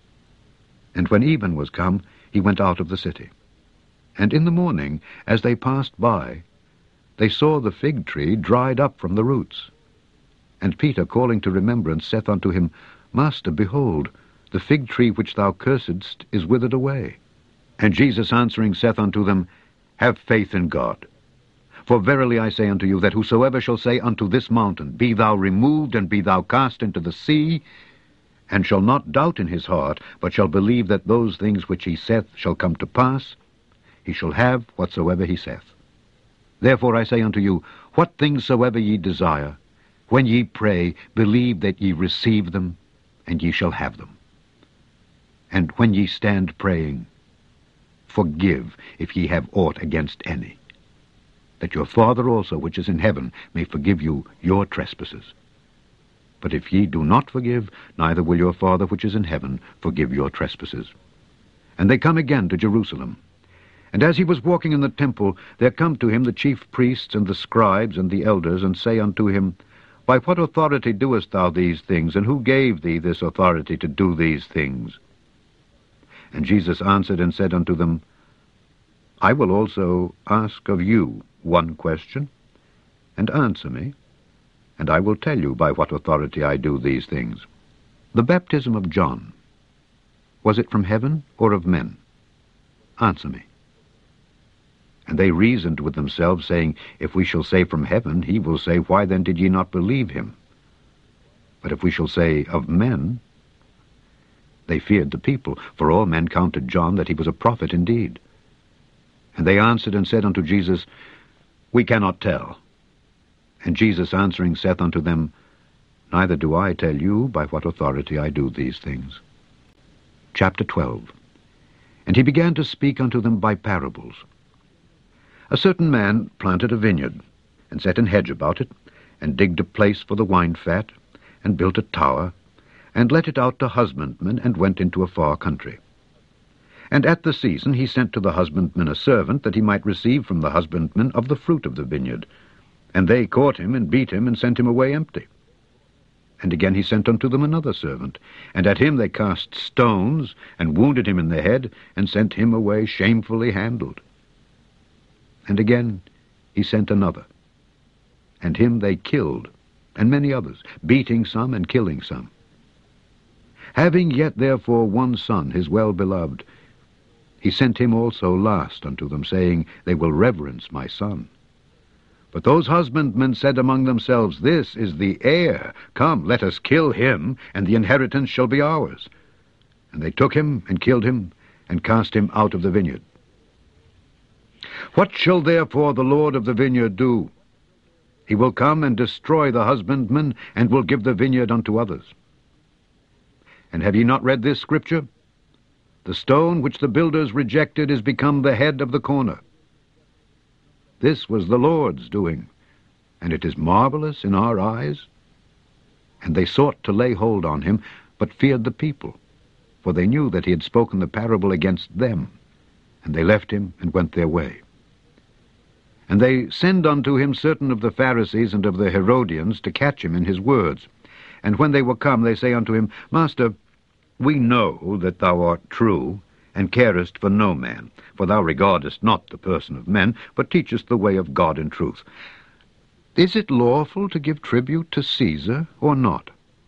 And when even was come, he went out of the city. And in the morning, as they passed by, they saw the fig tree dried up from the roots. And Peter, calling to remembrance, saith unto him, Master, behold, the fig tree which thou cursedst is withered away. And Jesus answering saith unto them, Have faith in God. For verily I say unto you, that whosoever shall say unto this mountain, Be thou removed, and be thou cast into the sea, and shall not doubt in his heart, but shall believe that those things which he saith shall come to pass, he shall have whatsoever he saith. Therefore I say unto you, what things soever ye desire, when ye pray, believe that ye receive them, and ye shall have them. And when ye stand praying, forgive if ye have aught against any, that your Father also which is in heaven may forgive you your trespasses. But if ye do not forgive, neither will your Father which is in heaven forgive your trespasses. And they come again to Jerusalem. And as he was walking in the temple, there come to him the chief priests and the scribes and the elders, and say unto him, By what authority doest thou these things, and who gave thee this authority to do these things? And Jesus answered and said unto them, I will also ask of you one question, and answer me, and I will tell you by what authority I do these things. The baptism of John, was it from heaven or of men? Answer me. And they reasoned with themselves, saying, If we shall say from heaven, he will say, Why then did ye not believe him? But if we shall say of men, they feared the people, for all men counted John that he was a prophet indeed. And they answered and said unto Jesus, We cannot tell. And Jesus answering saith unto them, Neither do I tell you by what authority I do these things. Chapter twelve. And he began to speak unto them by parables. A certain man planted a vineyard, and set an hedge about it, and digged a place for the wine fat, and built a tower, and let it out to husbandmen, and went into a far country. And at the season he sent to the husbandmen a servant, that he might receive from the husbandmen of the fruit of the vineyard. And they caught him, and beat him, and sent him away empty. And again he sent unto them another servant, and at him they cast stones, and wounded him in the head, and sent him away shamefully handled. And again he sent another, and him they killed, and many others, beating some and killing some. Having yet therefore one son, his well-beloved, he sent him also last unto them, saying, They will reverence my son. But those husbandmen said among themselves, This is the heir. Come, let us kill him, and the inheritance shall be ours. And they took him, and killed him, and cast him out of the vineyard. What shall therefore the Lord of the vineyard do? He will come and destroy the husbandmen, and will give the vineyard unto others. And have ye not read this scripture? The stone which the builders rejected is become the head of the corner. This was the Lord's doing, and it is marvelous in our eyes. And they sought to lay hold on him, but feared the people, for they knew that he had spoken the parable against them. And they left him, and went their way. And they send unto him certain of the Pharisees and of the Herodians to catch him in his words. And when they were come, they say unto him, Master, we know that thou art true, and carest for no man, for thou regardest not the person of men, but teachest the way of God in truth. Is it lawful to give tribute to Caesar, or not?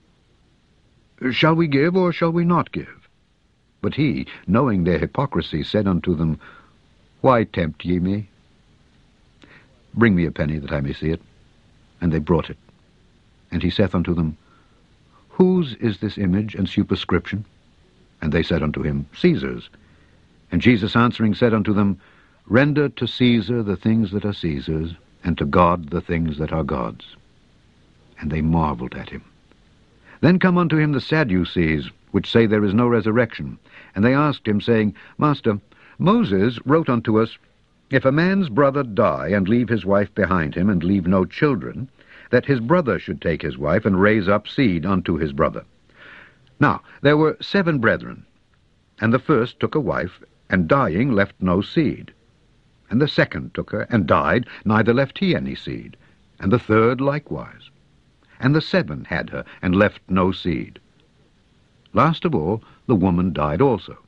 Shall we give, or shall we not give? But he, knowing their hypocrisy, said unto them, Why tempt ye me? Bring me a penny, that I may see it. And they brought it. And he saith unto them, Whose is this image and superscription? And they said unto him, Caesar's. And Jesus answering said unto them, Render to Caesar the things that are Caesar's, and to God the things that are God's. And they marveled at him. Then come unto him the Sadducees, which say there is no resurrection. And they asked him, saying, Master, Moses wrote unto us, If a man's brother die, and leave his wife behind him, and leave no children, that his brother should take his wife, and raise up seed unto his brother. Now there were seven brethren, and the first took a wife, and dying left no seed. And the second took her, and died, neither left he any seed. And the third likewise. And the seven had her, and left no seed. Last of all, the woman died also.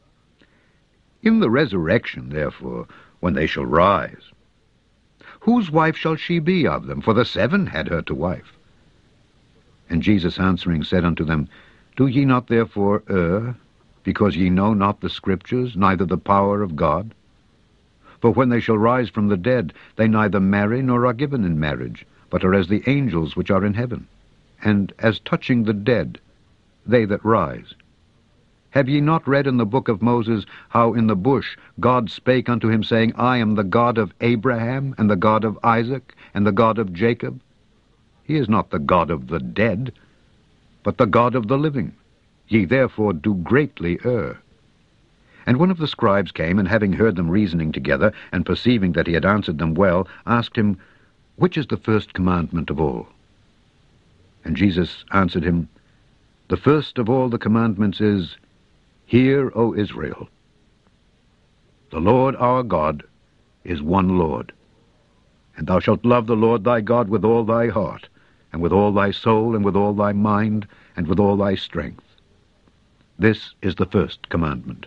In the resurrection, therefore, when they shall rise, whose wife shall she be of them? For the seven had her to wife. And Jesus answering said unto them, Do ye not therefore err, because ye know not the Scriptures, neither the power of God? For when they shall rise from the dead, they neither marry nor are given in marriage, but are as the angels which are in heaven. And as touching the dead, they that rise. Have ye not read in the book of Moses how in the bush God spake unto him, saying, I am the God of Abraham, and the God of Isaac, and the God of Jacob? He is not the God of the dead, but the God of the living. Ye therefore do greatly err. And one of the scribes came, and having heard them reasoning together, and perceiving that he had answered them well, asked him, Which is the first commandment of all? And Jesus answered him, The first of all the commandments is, Hear, O Israel, the Lord our God is one Lord. And thou shalt love the Lord thy God with all thy heart, and with all thy soul, and with all thy mind, and with all thy strength. This is the first commandment.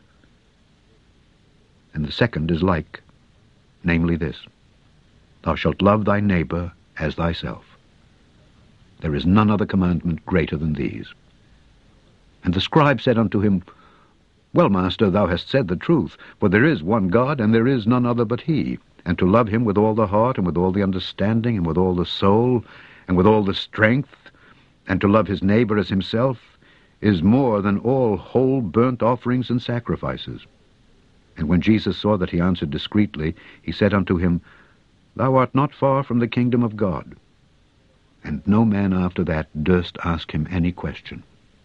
And the second is like, namely this, Thou shalt love thy neighbor as thyself. There is none other commandment greater than these. And the scribe said unto him, Well, master, thou hast said the truth, for there is one God, and there is none other but he, and to love him with all the heart, and with all the understanding, and with all the soul, and with all the strength, and to love his neighbor as himself, is more than all whole burnt offerings and sacrifices. And when Jesus saw that he answered discreetly, he said unto him, Thou art not far from the kingdom of God. And no man after that durst ask him any question.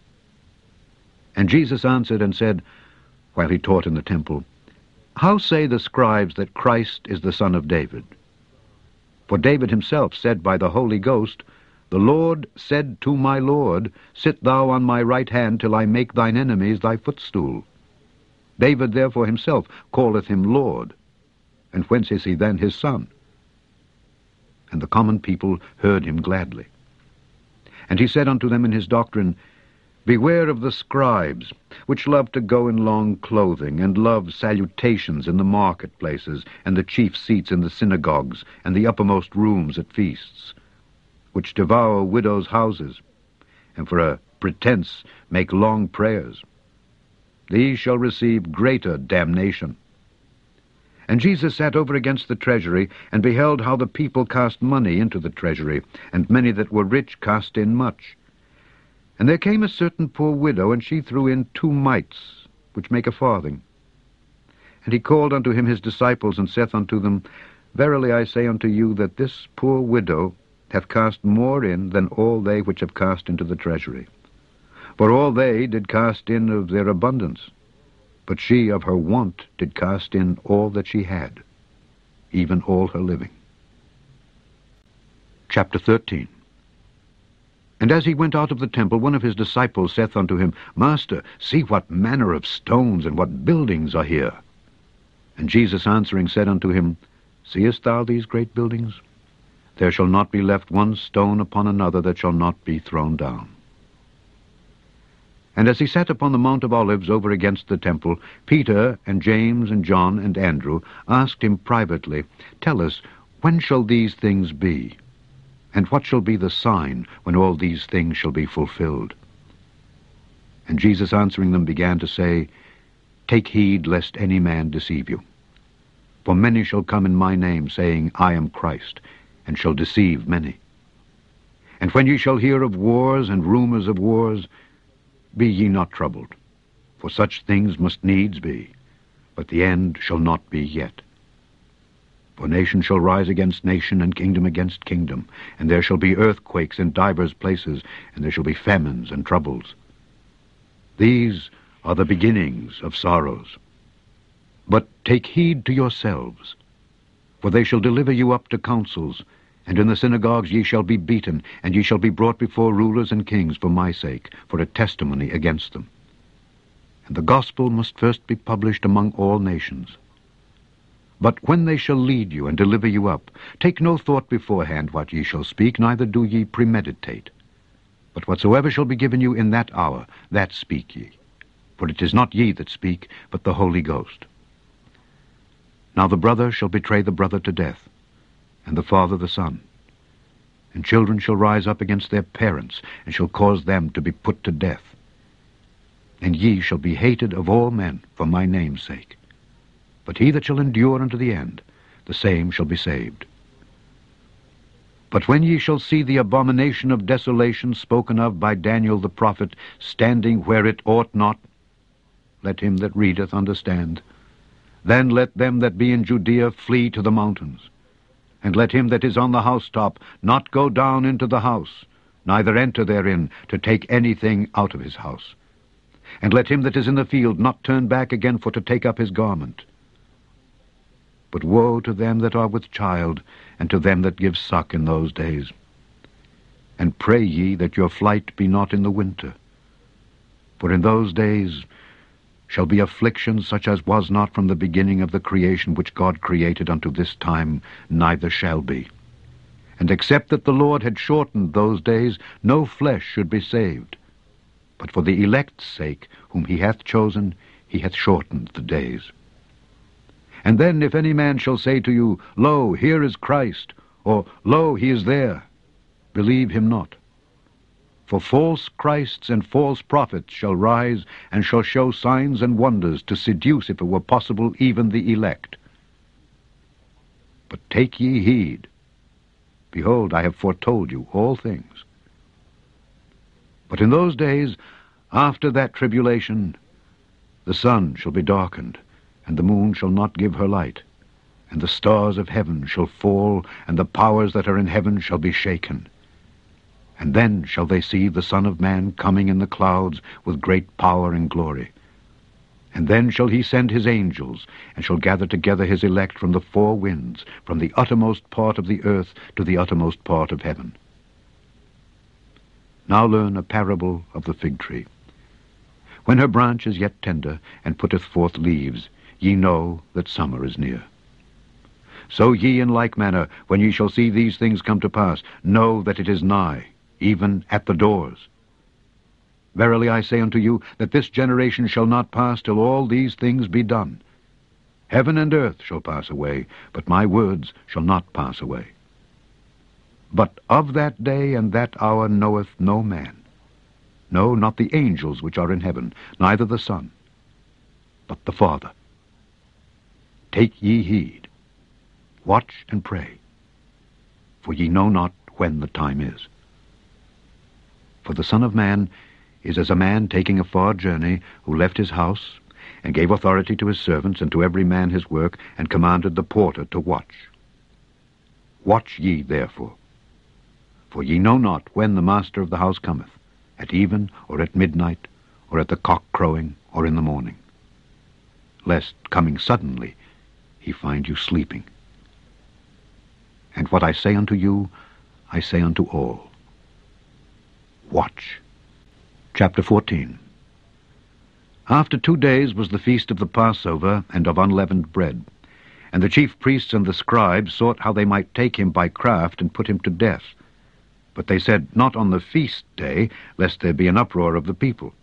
And Jesus answered and said, while he taught in the temple, How say the scribes that Christ is the son of David? For David himself said by the Holy Ghost, The Lord said to my Lord, Sit thou on my right hand till I make thine enemies thy footstool. David therefore himself calleth him Lord. And whence is he then his son? And the common people heard him gladly. And he said unto them in his doctrine, Beware of the scribes, which love to go in long clothing, and love salutations in the marketplaces, and the chief seats in the synagogues, and the uppermost rooms at feasts, which devour widows' houses, and for a pretense make long prayers. These shall receive greater damnation. And Jesus sat over against the treasury, and beheld how the people cast money into the treasury, and many that were rich cast in much. And there came a certain poor widow, and she threw in two mites, which make a farthing. And he called unto him his disciples, and saith unto them, Verily I say unto you, that this poor widow hath cast more in than all they which have cast into the treasury. For all they did cast in of their abundance, but she of her want did cast in all that she had, even all her living. Chapter thirteen. And as he went out of the temple, one of his disciples saith unto him, Master, see what manner of stones and what buildings are here. And Jesus answering said unto him, Seest thou these great buildings? There shall not be left one stone upon another that shall not be thrown down. And as he sat upon the Mount of Olives over against the temple, Peter and James and John and Andrew asked him privately, Tell us, when shall these things be? And what shall be the sign when all these things shall be fulfilled? And Jesus answering them began to say, Take heed lest any man deceive you. For many shall come in my name, saying, I am Christ, and shall deceive many. And when ye shall hear of wars and rumors of wars, be ye not troubled, for such things must needs be, but the end shall not be yet. For nation shall rise against nation, and kingdom against kingdom, and there shall be earthquakes in divers places, and there shall be famines and troubles. These are the beginnings of sorrows. But take heed to yourselves, for they shall deliver you up to councils, and in the synagogues ye shall be beaten, and ye shall be brought before rulers and kings for my sake, for a testimony against them. And the gospel must first be published among all nations. But when they shall lead you and deliver you up, take no thought beforehand what ye shall speak, neither do ye premeditate. But whatsoever shall be given you in that hour, that speak ye. For it is not ye that speak, but the Holy Ghost. Now the brother shall betray the brother to death, and the father the son. And children shall rise up against their parents, and shall cause them to be put to death. And ye shall be hated of all men for my name's sake. But he that shall endure unto the end, the same shall be saved. But when ye shall see the abomination of desolation spoken of by Daniel the prophet standing where it ought not, let him that readeth understand. Then let them that be in Judea flee to the mountains. And let him that is on the housetop not go down into the house, neither enter therein to take anything out of his house. And let him that is in the field not turn back again for to take up his garment. But woe to them that are with child, and to them that give suck in those days. And pray ye that your flight be not in the winter. For in those days shall be affliction such as was not from the beginning of the creation which God created unto this time, neither shall be. And except that the Lord had shortened those days, no flesh should be saved. But for the elect's sake, whom he hath chosen, he hath shortened the days. And then if any man shall say to you, Lo, here is Christ, or Lo, he is there, believe him not. For false Christs and false prophets shall rise, and shall show signs and wonders, to seduce, if it were possible, even the elect. But take ye heed. Behold, I have foretold you all things. But in those days, after that tribulation, the sun shall be darkened, and the moon shall not give her light, and the stars of heaven shall fall, and the powers that are in heaven shall be shaken. And then shall they see the Son of Man coming in the clouds with great power and glory. And then shall he send his angels, and shall gather together his elect from the four winds, from the uttermost part of the earth to the uttermost part of heaven. Now learn a parable of the fig tree. When her branch is yet tender, and putteth forth leaves, ye know that summer is near. So ye in like manner, when ye shall see these things come to pass, know that it is nigh, even at the doors. Verily I say unto you, that this generation shall not pass till all these things be done. Heaven and earth shall pass away, but my words shall not pass away. But of that day and that hour knoweth no man, no, not the angels which are in heaven, neither the Son, but the Father. Take ye heed, watch and pray, for ye know not when the time is. For the Son of Man is as a man taking a far journey, who left his house, and gave authority to his servants, and to every man his work, and commanded the porter to watch. Watch ye therefore, for ye know not when the master of the house cometh, at even, or at midnight, or at the cock crowing, or in the morning, lest, coming suddenly, he find you sleeping. And what I say unto you, I say unto all, watch. Chapter fourteen. After two days was the feast of the Passover, and of unleavened bread. And the chief priests and the scribes sought how they might take him by craft, and put him to death. But they said, Not on the feast day, lest there be an uproar of the people.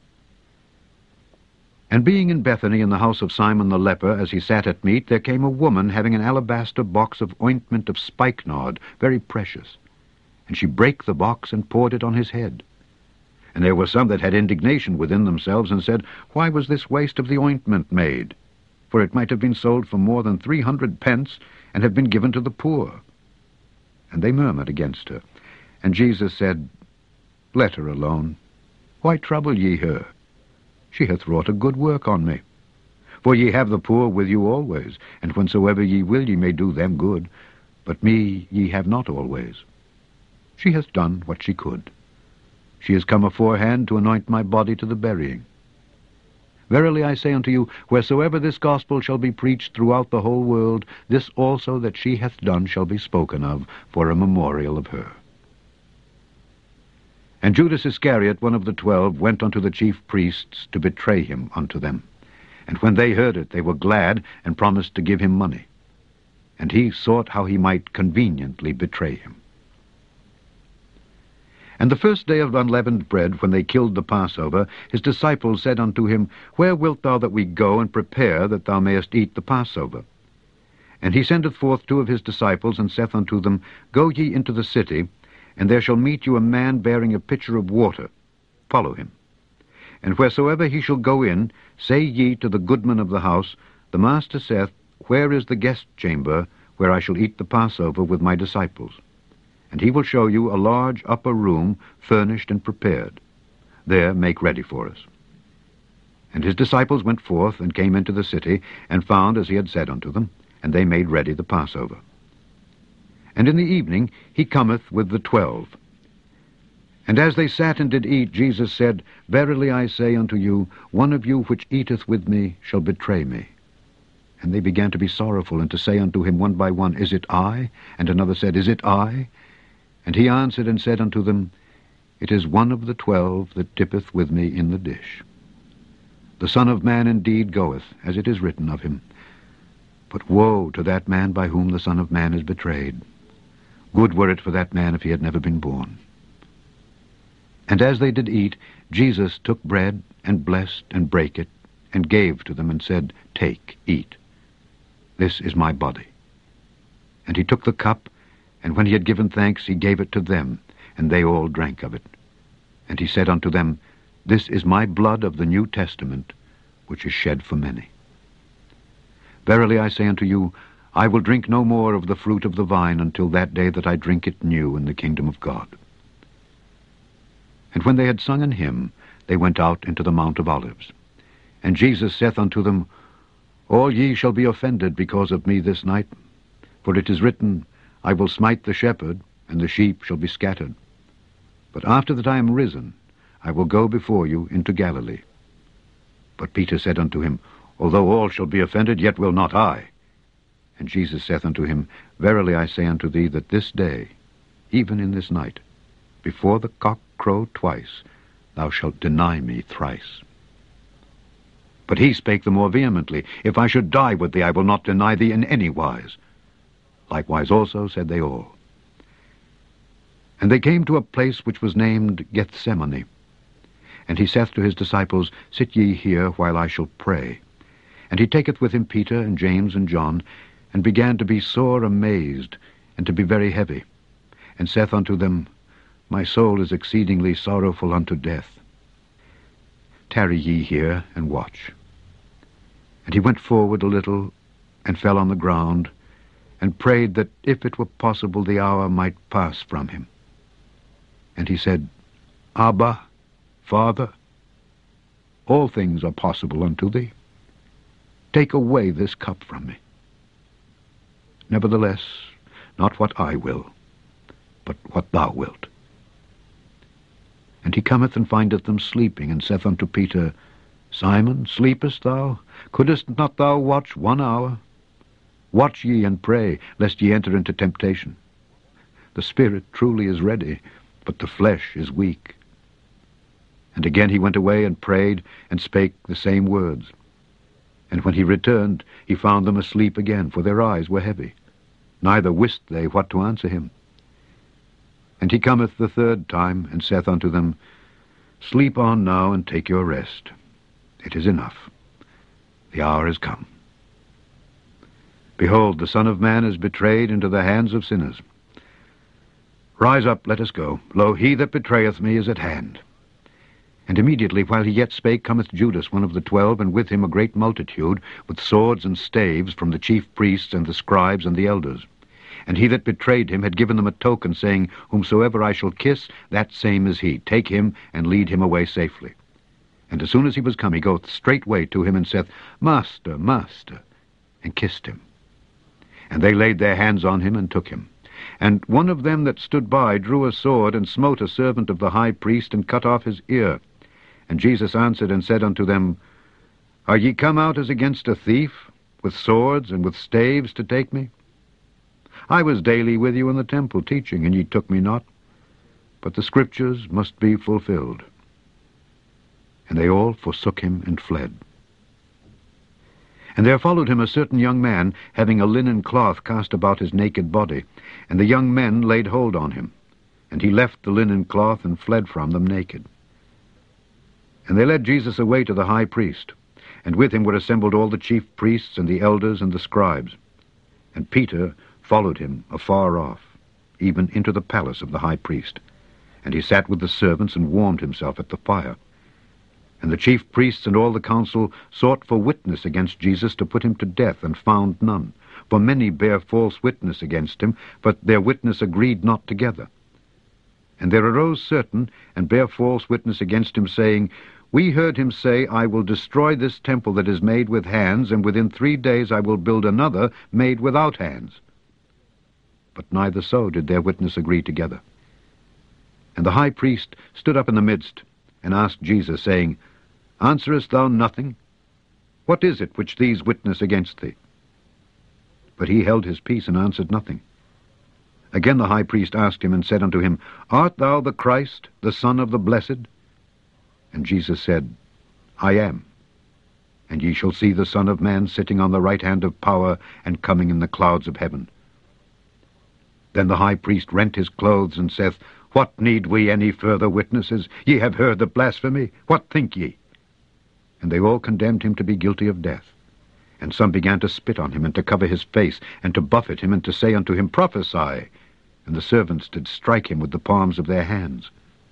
And being in Bethany in the house of Simon the leper, as he sat at meat, there came a woman having an alabaster box of ointment of spikenard, very precious. And she brake the box, and poured it on his head. And there were some that had indignation within themselves, and said, Why was this waste of the ointment made? For it might have been sold for more than three hundred pence, and have been given to the poor. And they murmured against her. And Jesus said, Let her alone. Why trouble ye her? She hath wrought a good work on me. For ye have the poor with you always, and whensoever ye will ye may do them good. But me ye have not always. She hath done what she could. She is come aforehand to anoint my body to the burying. Verily I say unto you, wheresoever this gospel shall be preached throughout the whole world, this also that she hath done shall be spoken of, for a memorial of her. And Judas Iscariot, one of the twelve, went unto the chief priests to betray him unto them. And when they heard it, they were glad, and promised to give him money. And he sought how he might conveniently betray him. And the first day of unleavened bread, when they killed the Passover, his disciples said unto him, Where wilt thou that we go and prepare, that thou mayest eat the Passover? And he sendeth forth two of his disciples, and saith unto them, Go ye into the city, and there shall meet you a man bearing a pitcher of water. Follow him. And wheresoever he shall go in, say ye to the goodman of the house, The Master saith, Where is the guest chamber, where I shall eat the Passover with my disciples? And he will show you a large upper room, furnished and prepared. There make ready for us. And his disciples went forth, and came into the city, and found as he had said unto them, and they made ready the Passover. And in the evening he cometh with the twelve. And as they sat and did eat, Jesus said, Verily I say unto you, one of you which eateth with me shall betray me. And they began to be sorrowful, and to say unto him one by one, Is it I? And another said, Is it I? And he answered and said unto them, It is one of the twelve that dippeth with me in the dish. The Son of Man indeed goeth, as it is written of him. But woe to that man by whom the Son of Man is betrayed. Good were it for that man if he had never been born. And as they did eat, Jesus took bread, and blessed, and brake it, and gave to them, and said, Take, eat. This is my body. And he took the cup, and when he had given thanks, he gave it to them, and they all drank of it. And he said unto them, This is my blood of the New Testament, which is shed for many. Verily I say unto you, I will drink no more of the fruit of the vine until that day that I drink it new in the kingdom of God. And when they had sung an hymn, they went out into the Mount of Olives. And Jesus saith unto them, All ye shall be offended because of me this night. For it is written, I will smite the shepherd, and the sheep shall be scattered. But after that I am risen, I will go before you into Galilee. But Peter said unto him, Although all shall be offended, yet will not I. And Jesus saith unto him, Verily I say unto thee, that this day, even in this night, before the cock crow twice, thou shalt deny me thrice. But he spake the more vehemently, If I should die with thee, I will not deny thee in any wise. Likewise also said they all. And they came to a place which was named Gethsemane. And he saith to his disciples, Sit ye here, while I shall pray. And he taketh with him Peter and James and John, and began to be sore amazed, and to be very heavy, and saith unto them, My soul is exceedingly sorrowful unto death. Tarry ye here, and watch. And he went forward a little, and fell on the ground, and prayed that, if it were possible, the hour might pass from him. And he said, Abba, Father, all things are possible unto thee. Take away this cup from me. Nevertheless, not what I will, but what thou wilt. And he cometh and findeth them sleeping, and saith unto Peter, Simon, sleepest thou? Couldest not thou watch one hour? Watch ye and pray, lest ye enter into temptation. The spirit truly is ready, but the flesh is weak. And again he went away and prayed, and spake the same words. And when he returned, he found them asleep again, for their eyes were heavy. Neither wist they what to answer him. And he cometh the third time, and saith unto them, Sleep on now, and take your rest. It is enough. The hour is come. Behold, the Son of Man is betrayed into the hands of sinners. Rise up, let us go. Lo, he that betrayeth me is at hand. And immediately, while he yet spake, cometh Judas, one of the twelve, and with him a great multitude, with swords and staves, from the chief priests and the scribes and the elders. And he that betrayed him had given them a token, saying, Whomsoever I shall kiss, that same is he. Take him, and lead him away safely. And as soon as he was come, he goeth straightway to him, and saith, Master, Master, and kissed him. And they laid their hands on him, and took him. And one of them that stood by drew a sword, and smote a servant of the high priest, and cut off his ear. And Jesus answered and said unto them, Are ye come out as against a thief, with swords and with staves to take me? I was daily with you in the temple teaching, and ye took me not. But the Scriptures must be fulfilled. And they all forsook him and fled. And there followed him a certain young man, having a linen cloth cast about his naked body. And the young men laid hold on him. And he left the linen cloth, and fled from them naked. And they led Jesus away to the high priest. And with him were assembled all the chief priests, and the elders, and the scribes. And Peter followed him afar off, even into the palace of the high priest. And he sat with the servants, and warmed himself at the fire. And the chief priests and all the council sought for witness against Jesus to put him to death, and found none. For many bare false witness against him, but their witness agreed not together. And there arose certain, and bare false witness against him, saying, We heard him say, I will destroy this temple that is made with hands, and within three days I will build another made without hands. But neither so did their witness agree together. And the high priest stood up in the midst, and asked Jesus, saying, Answerest thou nothing? What is it which these witness against thee? But he held his peace, and answered nothing. Again the high priest asked him, and said unto him, Art thou the Christ, the Son of the Blessed? And Jesus said, I am. And ye shall see the Son of Man sitting on the right hand of power, and coming in the clouds of heaven. Then the high priest rent his clothes, and saith, What need we any further witnesses? Ye have heard the blasphemy. What think ye? And they all condemned him to be guilty of death. And some began to spit on him, and to cover his face, and to buffet him, and to say unto him, Prophesy. And the servants did strike him with the palms of their hands.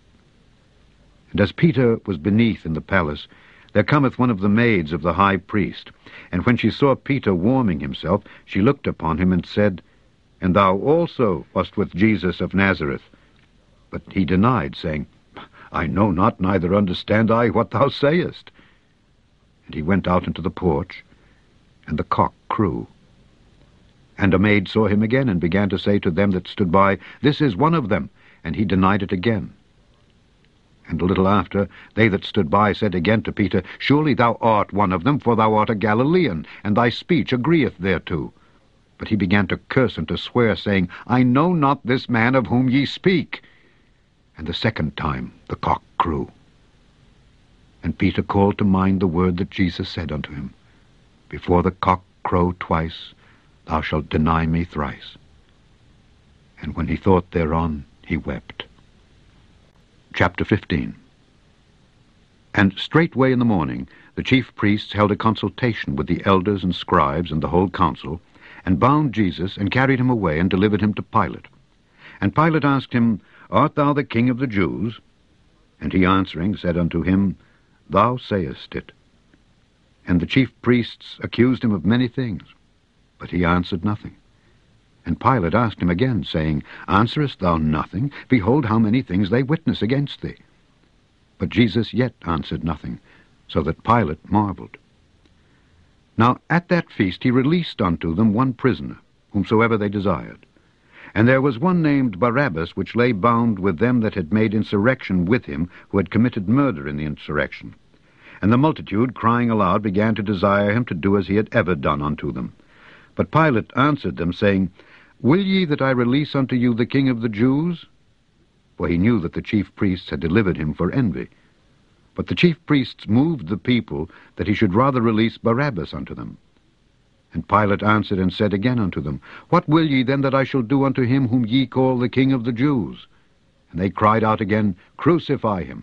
And as Peter was beneath in the palace, there cometh one of the maids of the high priest. And when she saw Peter warming himself, she looked upon him, and said, And thou also wast with Jesus of Nazareth. But he denied, saying, I know not, neither understand I what thou sayest. And he went out into the porch, and the cock crew. And a maid saw him again, and began to say to them that stood by, This is one of them. And he denied it again. And a little after, they that stood by said again to Peter, Surely thou art one of them, for thou art a Galilean, and thy speech agreeth thereto. But he began to curse and to swear, saying, I know not this man of whom ye speak. And the second time the cock crew. And Peter called to mind the word that Jesus said unto him, Before the cock crow twice, thou shalt deny me thrice. And when he thought thereon, he wept. Chapter fifteen. And straightway in the morning the chief priests held a consultation with the elders and scribes and the whole council, and bound Jesus, and carried him away, and delivered him to Pilate. And Pilate asked him, Art thou the king of the Jews? And he answering said unto him, Thou sayest it. And the chief priests accused him of many things, but he answered nothing. And Pilate asked him again, saying, Answerest thou nothing? Behold how many things they witness against thee. But Jesus yet answered nothing, so that Pilate marveled. Now at that feast he released unto them one prisoner, whomsoever they desired. And there was one named Barabbas, which lay bound with them that had made insurrection with him, who had committed murder in the insurrection. And the multitude, crying aloud, began to desire him to do as he had ever done unto them. But Pilate answered them, saying, Will ye that I release unto you the King of the Jews? For he knew that the chief priests had delivered him for envy. But the chief priests moved the people, that he should rather release Barabbas unto them. And Pilate answered and said again unto them, What will ye then that I shall do unto him whom ye call the King of the Jews? And they cried out again, Crucify him.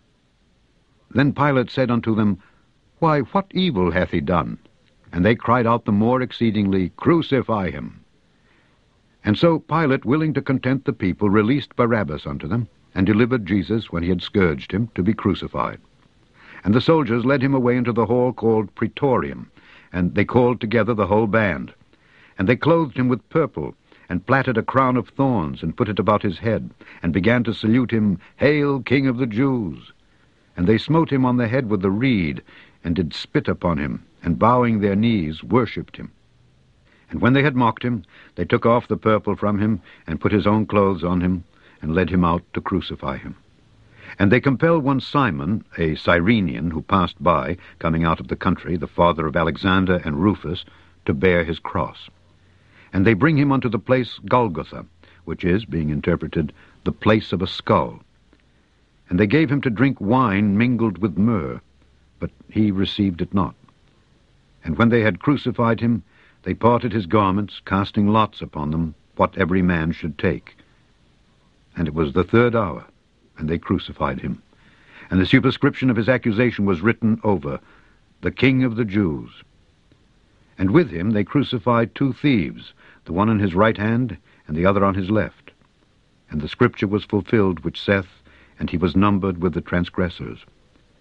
Then Pilate said unto them, Why, what evil hath he done? And they cried out the more exceedingly, Crucify him. And so Pilate, willing to content the people, released Barabbas unto them, and delivered Jesus, when he had scourged him, to be crucified. And the soldiers led him away into the hall called Praetorium, and they called together the whole band. And they clothed him with purple, and platted a crown of thorns, and put it about his head, and began to salute him, Hail, King of the Jews! And they smote him on the head with a reed, and did spit upon him, and bowing their knees worshipped him. And when they had mocked him, they took off the purple from him, and put his own clothes on him, and led him out to crucify him. And they compelled one Simon, a Cyrenian, who passed by, coming out of the country, the father of Alexander and Rufus, to bear his cross. And they bring him unto the place Golgotha, which is, being interpreted, the place of a skull. And they gave him to drink wine mingled with myrrh, but he received it not. And when they had crucified him, they parted his garments, casting lots upon them, what every man should take. And it was the third hour, and they crucified him. And the superscription of his accusation was written over, The King of the Jews. And with him they crucified two thieves, the one on his right hand, and the other on his left. And the scripture was fulfilled which saith, And he was numbered with the transgressors.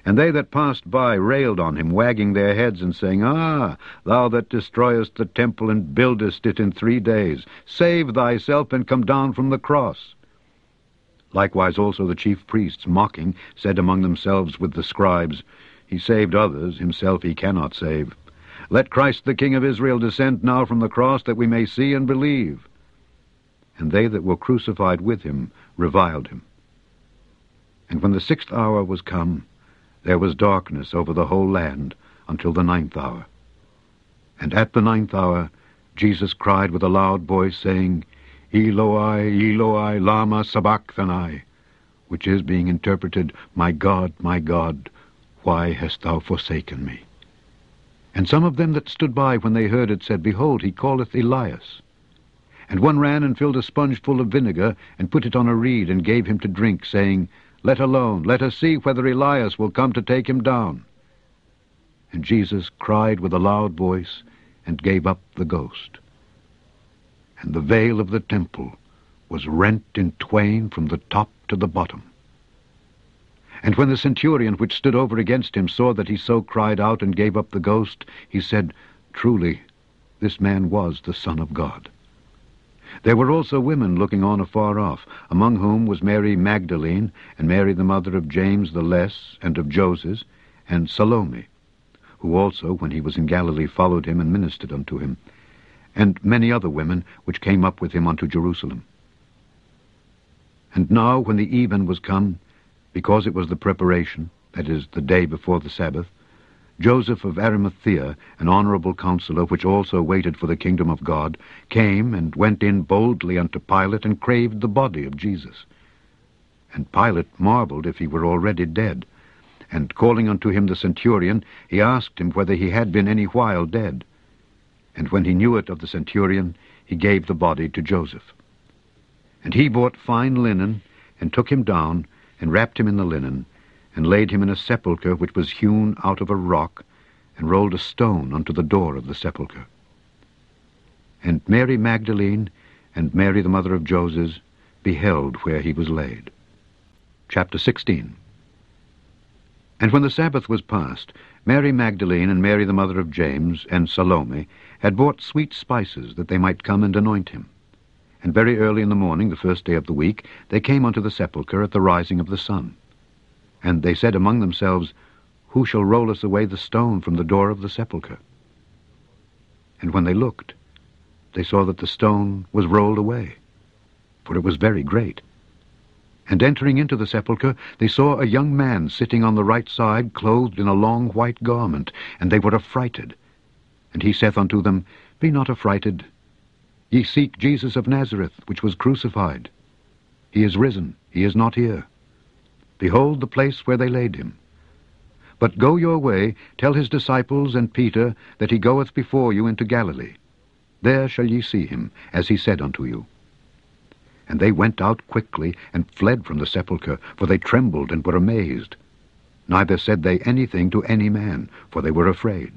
And they that passed by railed on him, wagging their heads, and saying, Ah, thou that destroyest the temple and buildest it in three days, save thyself and come down from the cross. Likewise also the chief priests, mocking, said among themselves with the scribes, He saved others, himself he cannot save. Let Christ the King of Israel descend now from the cross, that we may see and believe. And they that were crucified with him reviled him. And when the sixth hour was come, there was darkness over the whole land until the ninth hour. And at the ninth hour Jesus cried with a loud voice, saying, Eloi, Eloi, lama sabachthani, which is, being interpreted, My God, my God, why hast thou forsaken me? And some of them that stood by when they heard it said, Behold, he calleth Elias. And one ran and filled a sponge full of vinegar, and put it on a reed, and gave him to drink, saying, Let alone, let us see whether Elias will come to take him down. And Jesus cried with a loud voice, and gave up the ghost. And the veil of the temple was rent in twain from the top to the bottom. And when the centurion which stood over against him saw that he so cried out and gave up the ghost, he said, Truly, this man was the Son of God. There were also women looking on afar off, among whom was Mary Magdalene, and Mary the mother of James the Less, and of Joses, and Salome, who also, when he was in Galilee, followed him and ministered unto him, and many other women which came up with him unto Jerusalem. And now, when the even was come, because it was the preparation, that is, the day before the Sabbath, Joseph of Arimathea, an honorable counselor, which also waited for the kingdom of God, came and went in boldly unto Pilate, and craved the body of Jesus. And Pilate marveled if he were already dead. And calling unto him the centurion, he asked him whether he had been any while dead. And when he knew it of the centurion, he gave the body to Joseph. And he bought fine linen, and took him down, and wrapped him in the linen, and laid him in a sepulchre which was hewn out of a rock, and rolled a stone unto the door of the sepulchre. And Mary Magdalene, and Mary the mother of Joses, beheld where he was laid. Chapter sixteen. And when the Sabbath was past, Mary Magdalene, and Mary the mother of James, and Salome, had bought sweet spices, that they might come and anoint him. And very early in the morning, the first day of the week, they came unto the sepulchre at the rising of the sun. And they said among themselves, Who shall roll us away the stone from the door of the sepulchre? And when they looked, they saw that the stone was rolled away, for it was very great. And entering into the sepulchre, they saw a young man sitting on the right side, clothed in a long white garment, and they were affrighted. And he saith unto them, Be not affrighted. Ye seek Jesus of Nazareth, which was crucified. He is risen, he is not here. Behold the place where they laid him. But go your way, tell his disciples and Peter that he goeth before you into Galilee. There shall ye see him, as he said unto you. And they went out quickly, and fled from the sepulchre, for they trembled and were amazed. Neither said they anything to any man, for they were afraid.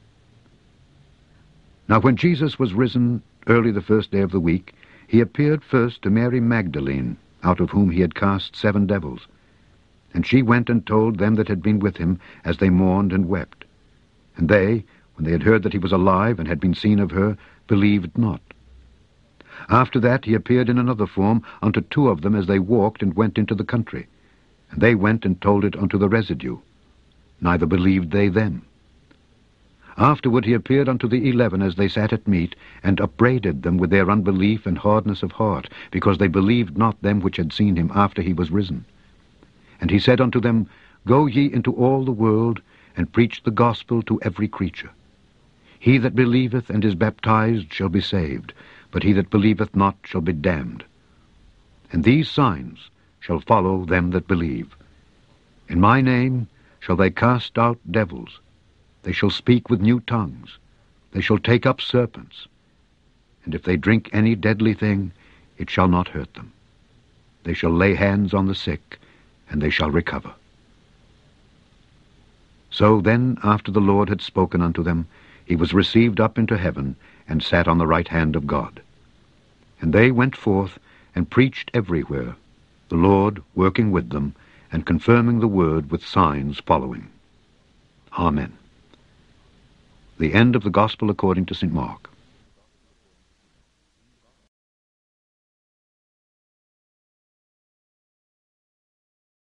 Now when Jesus was risen early the first day of the week, he appeared first to Mary Magdalene, out of whom he had cast seven devils. And she went and told them that had been with him, as they mourned and wept. And they, when they had heard that he was alive, and had been seen of her, believed not. After that he appeared in another form unto two of them as they walked and went into the country. And they went and told it unto the residue. Neither believed they them. Afterward he appeared unto the eleven as they sat at meat, and upbraided them with their unbelief and hardness of heart, because they believed not them which had seen him after he was risen. And he said unto them, Go ye into all the world, and preach the gospel to every creature. He that believeth and is baptized shall be saved, but he that believeth not shall be damned. And these signs shall follow them that believe. In my name shall they cast out devils. They shall speak with new tongues. They shall take up serpents. And if they drink any deadly thing, it shall not hurt them. They shall lay hands on the sick, and they shall recover. So then, after the Lord had spoken unto them, he was received up into heaven, and sat on the right hand of God. And they went forth, and preached everywhere, the Lord working with them, and confirming the word with signs following. Amen. The end of the Gospel according to Saint Mark.